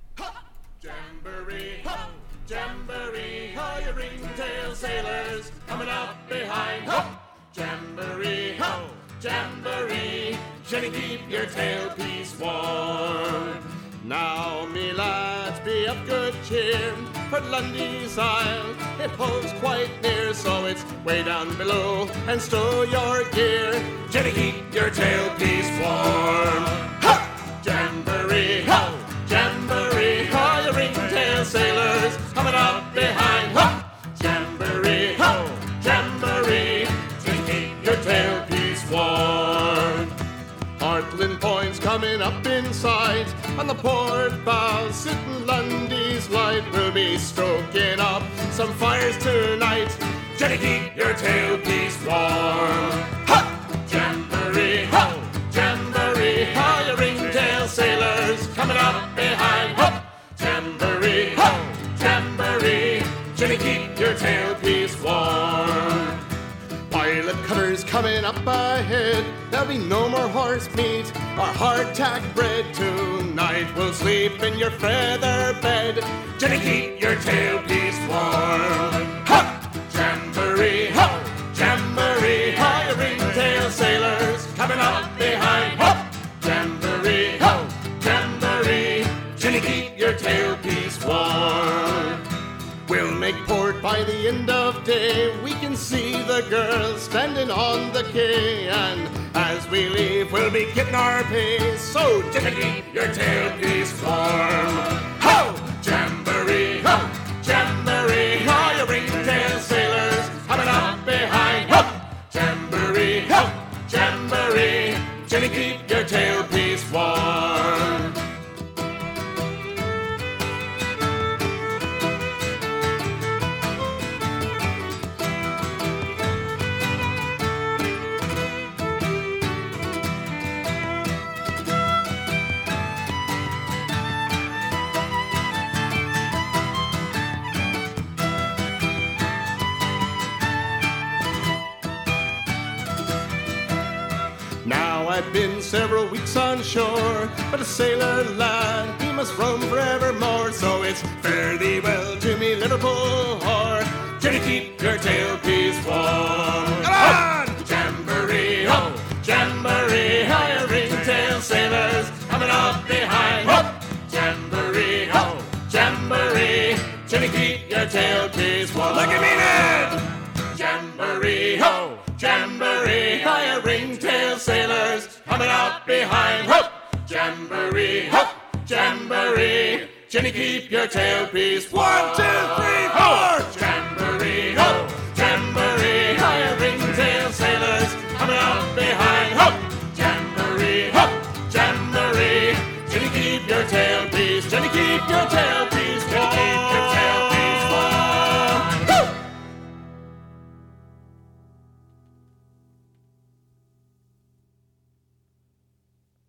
Jamboree, ho! Jamboree, ho! You ringtail sailors coming up behind, ho! Jamboree, ho! Jamboree, Jenny, keep your tailpiece warm. Now, me lads, be of good cheer, for Lundy's Isle it holds quite near, so it's way down below, and stow your gear. Jenny, keep your tailpiece warm. Ha! Jamboree, ho! Jamboree, ho! You ringtail sailors coming up behind, ho! Jamboree, ho! Jamboree, Jenny, keep your tailpiece warm. Hartland Point's coming up in sight, on the port bow sitting Lundy's Light. We'll be stroking up some fires tonight. Jenny, keep your tailpiece warm. Ha! Jamboree, ho! Jamboree, ho! You ringtail sailors coming up behind, ho! Jamboree, ho! Jamboree, Jenny, keep your tailpiece warm. Pilot cutters coming up ahead. There'll be no more horse meat or hardtack bread tonight. We'll sleep in your feather bed. Jenny, keep your tailpiece warm. Ha! Jamboree, ho! Jamboree, ho! You ringtail sailors coming up behind, ho! Jamboree, ho! Jamboree, Jenny, keep your tailpiece warm. We'll make port by the end of day. We can see the girls standing on the quay, and as we leave, we'll be getting our pay. So, Jenny, keep your tailpiece warm. Ho! Jamboree, ho! Jamboree, ho! You ringtail sailors coming up behind, ho! Jamboree, ho! Jamboree, Jenny, keep your tailpiece warm. several weeks on shore. But a sailor lad, he must roam forevermore. So it's fare thee well to me Liverpool whore. Jenny, keep your tailpiece warm. Come on! Jamboree, ho! Jamboree, ho! Your ringtail sailors coming up behind. Ho! Jamboree, ho! Jamboree, Jenny, keep your tailpiece warm. Look at me now! Jamboree, ho! Jamboree, ho! Your ringtail sailors coming up behind. Ho! Jamboree, ho! Jamboree, Jenny, keep your tailpiece warm. 1, 2, 3, 4! Jamboree, ho! Jamboree, ho! Your ringtail sailors coming up behind. Ho! Jamboree, ho! Jamboree, Jenny, keep your tailpiece. Jenny, keep your tailpiece.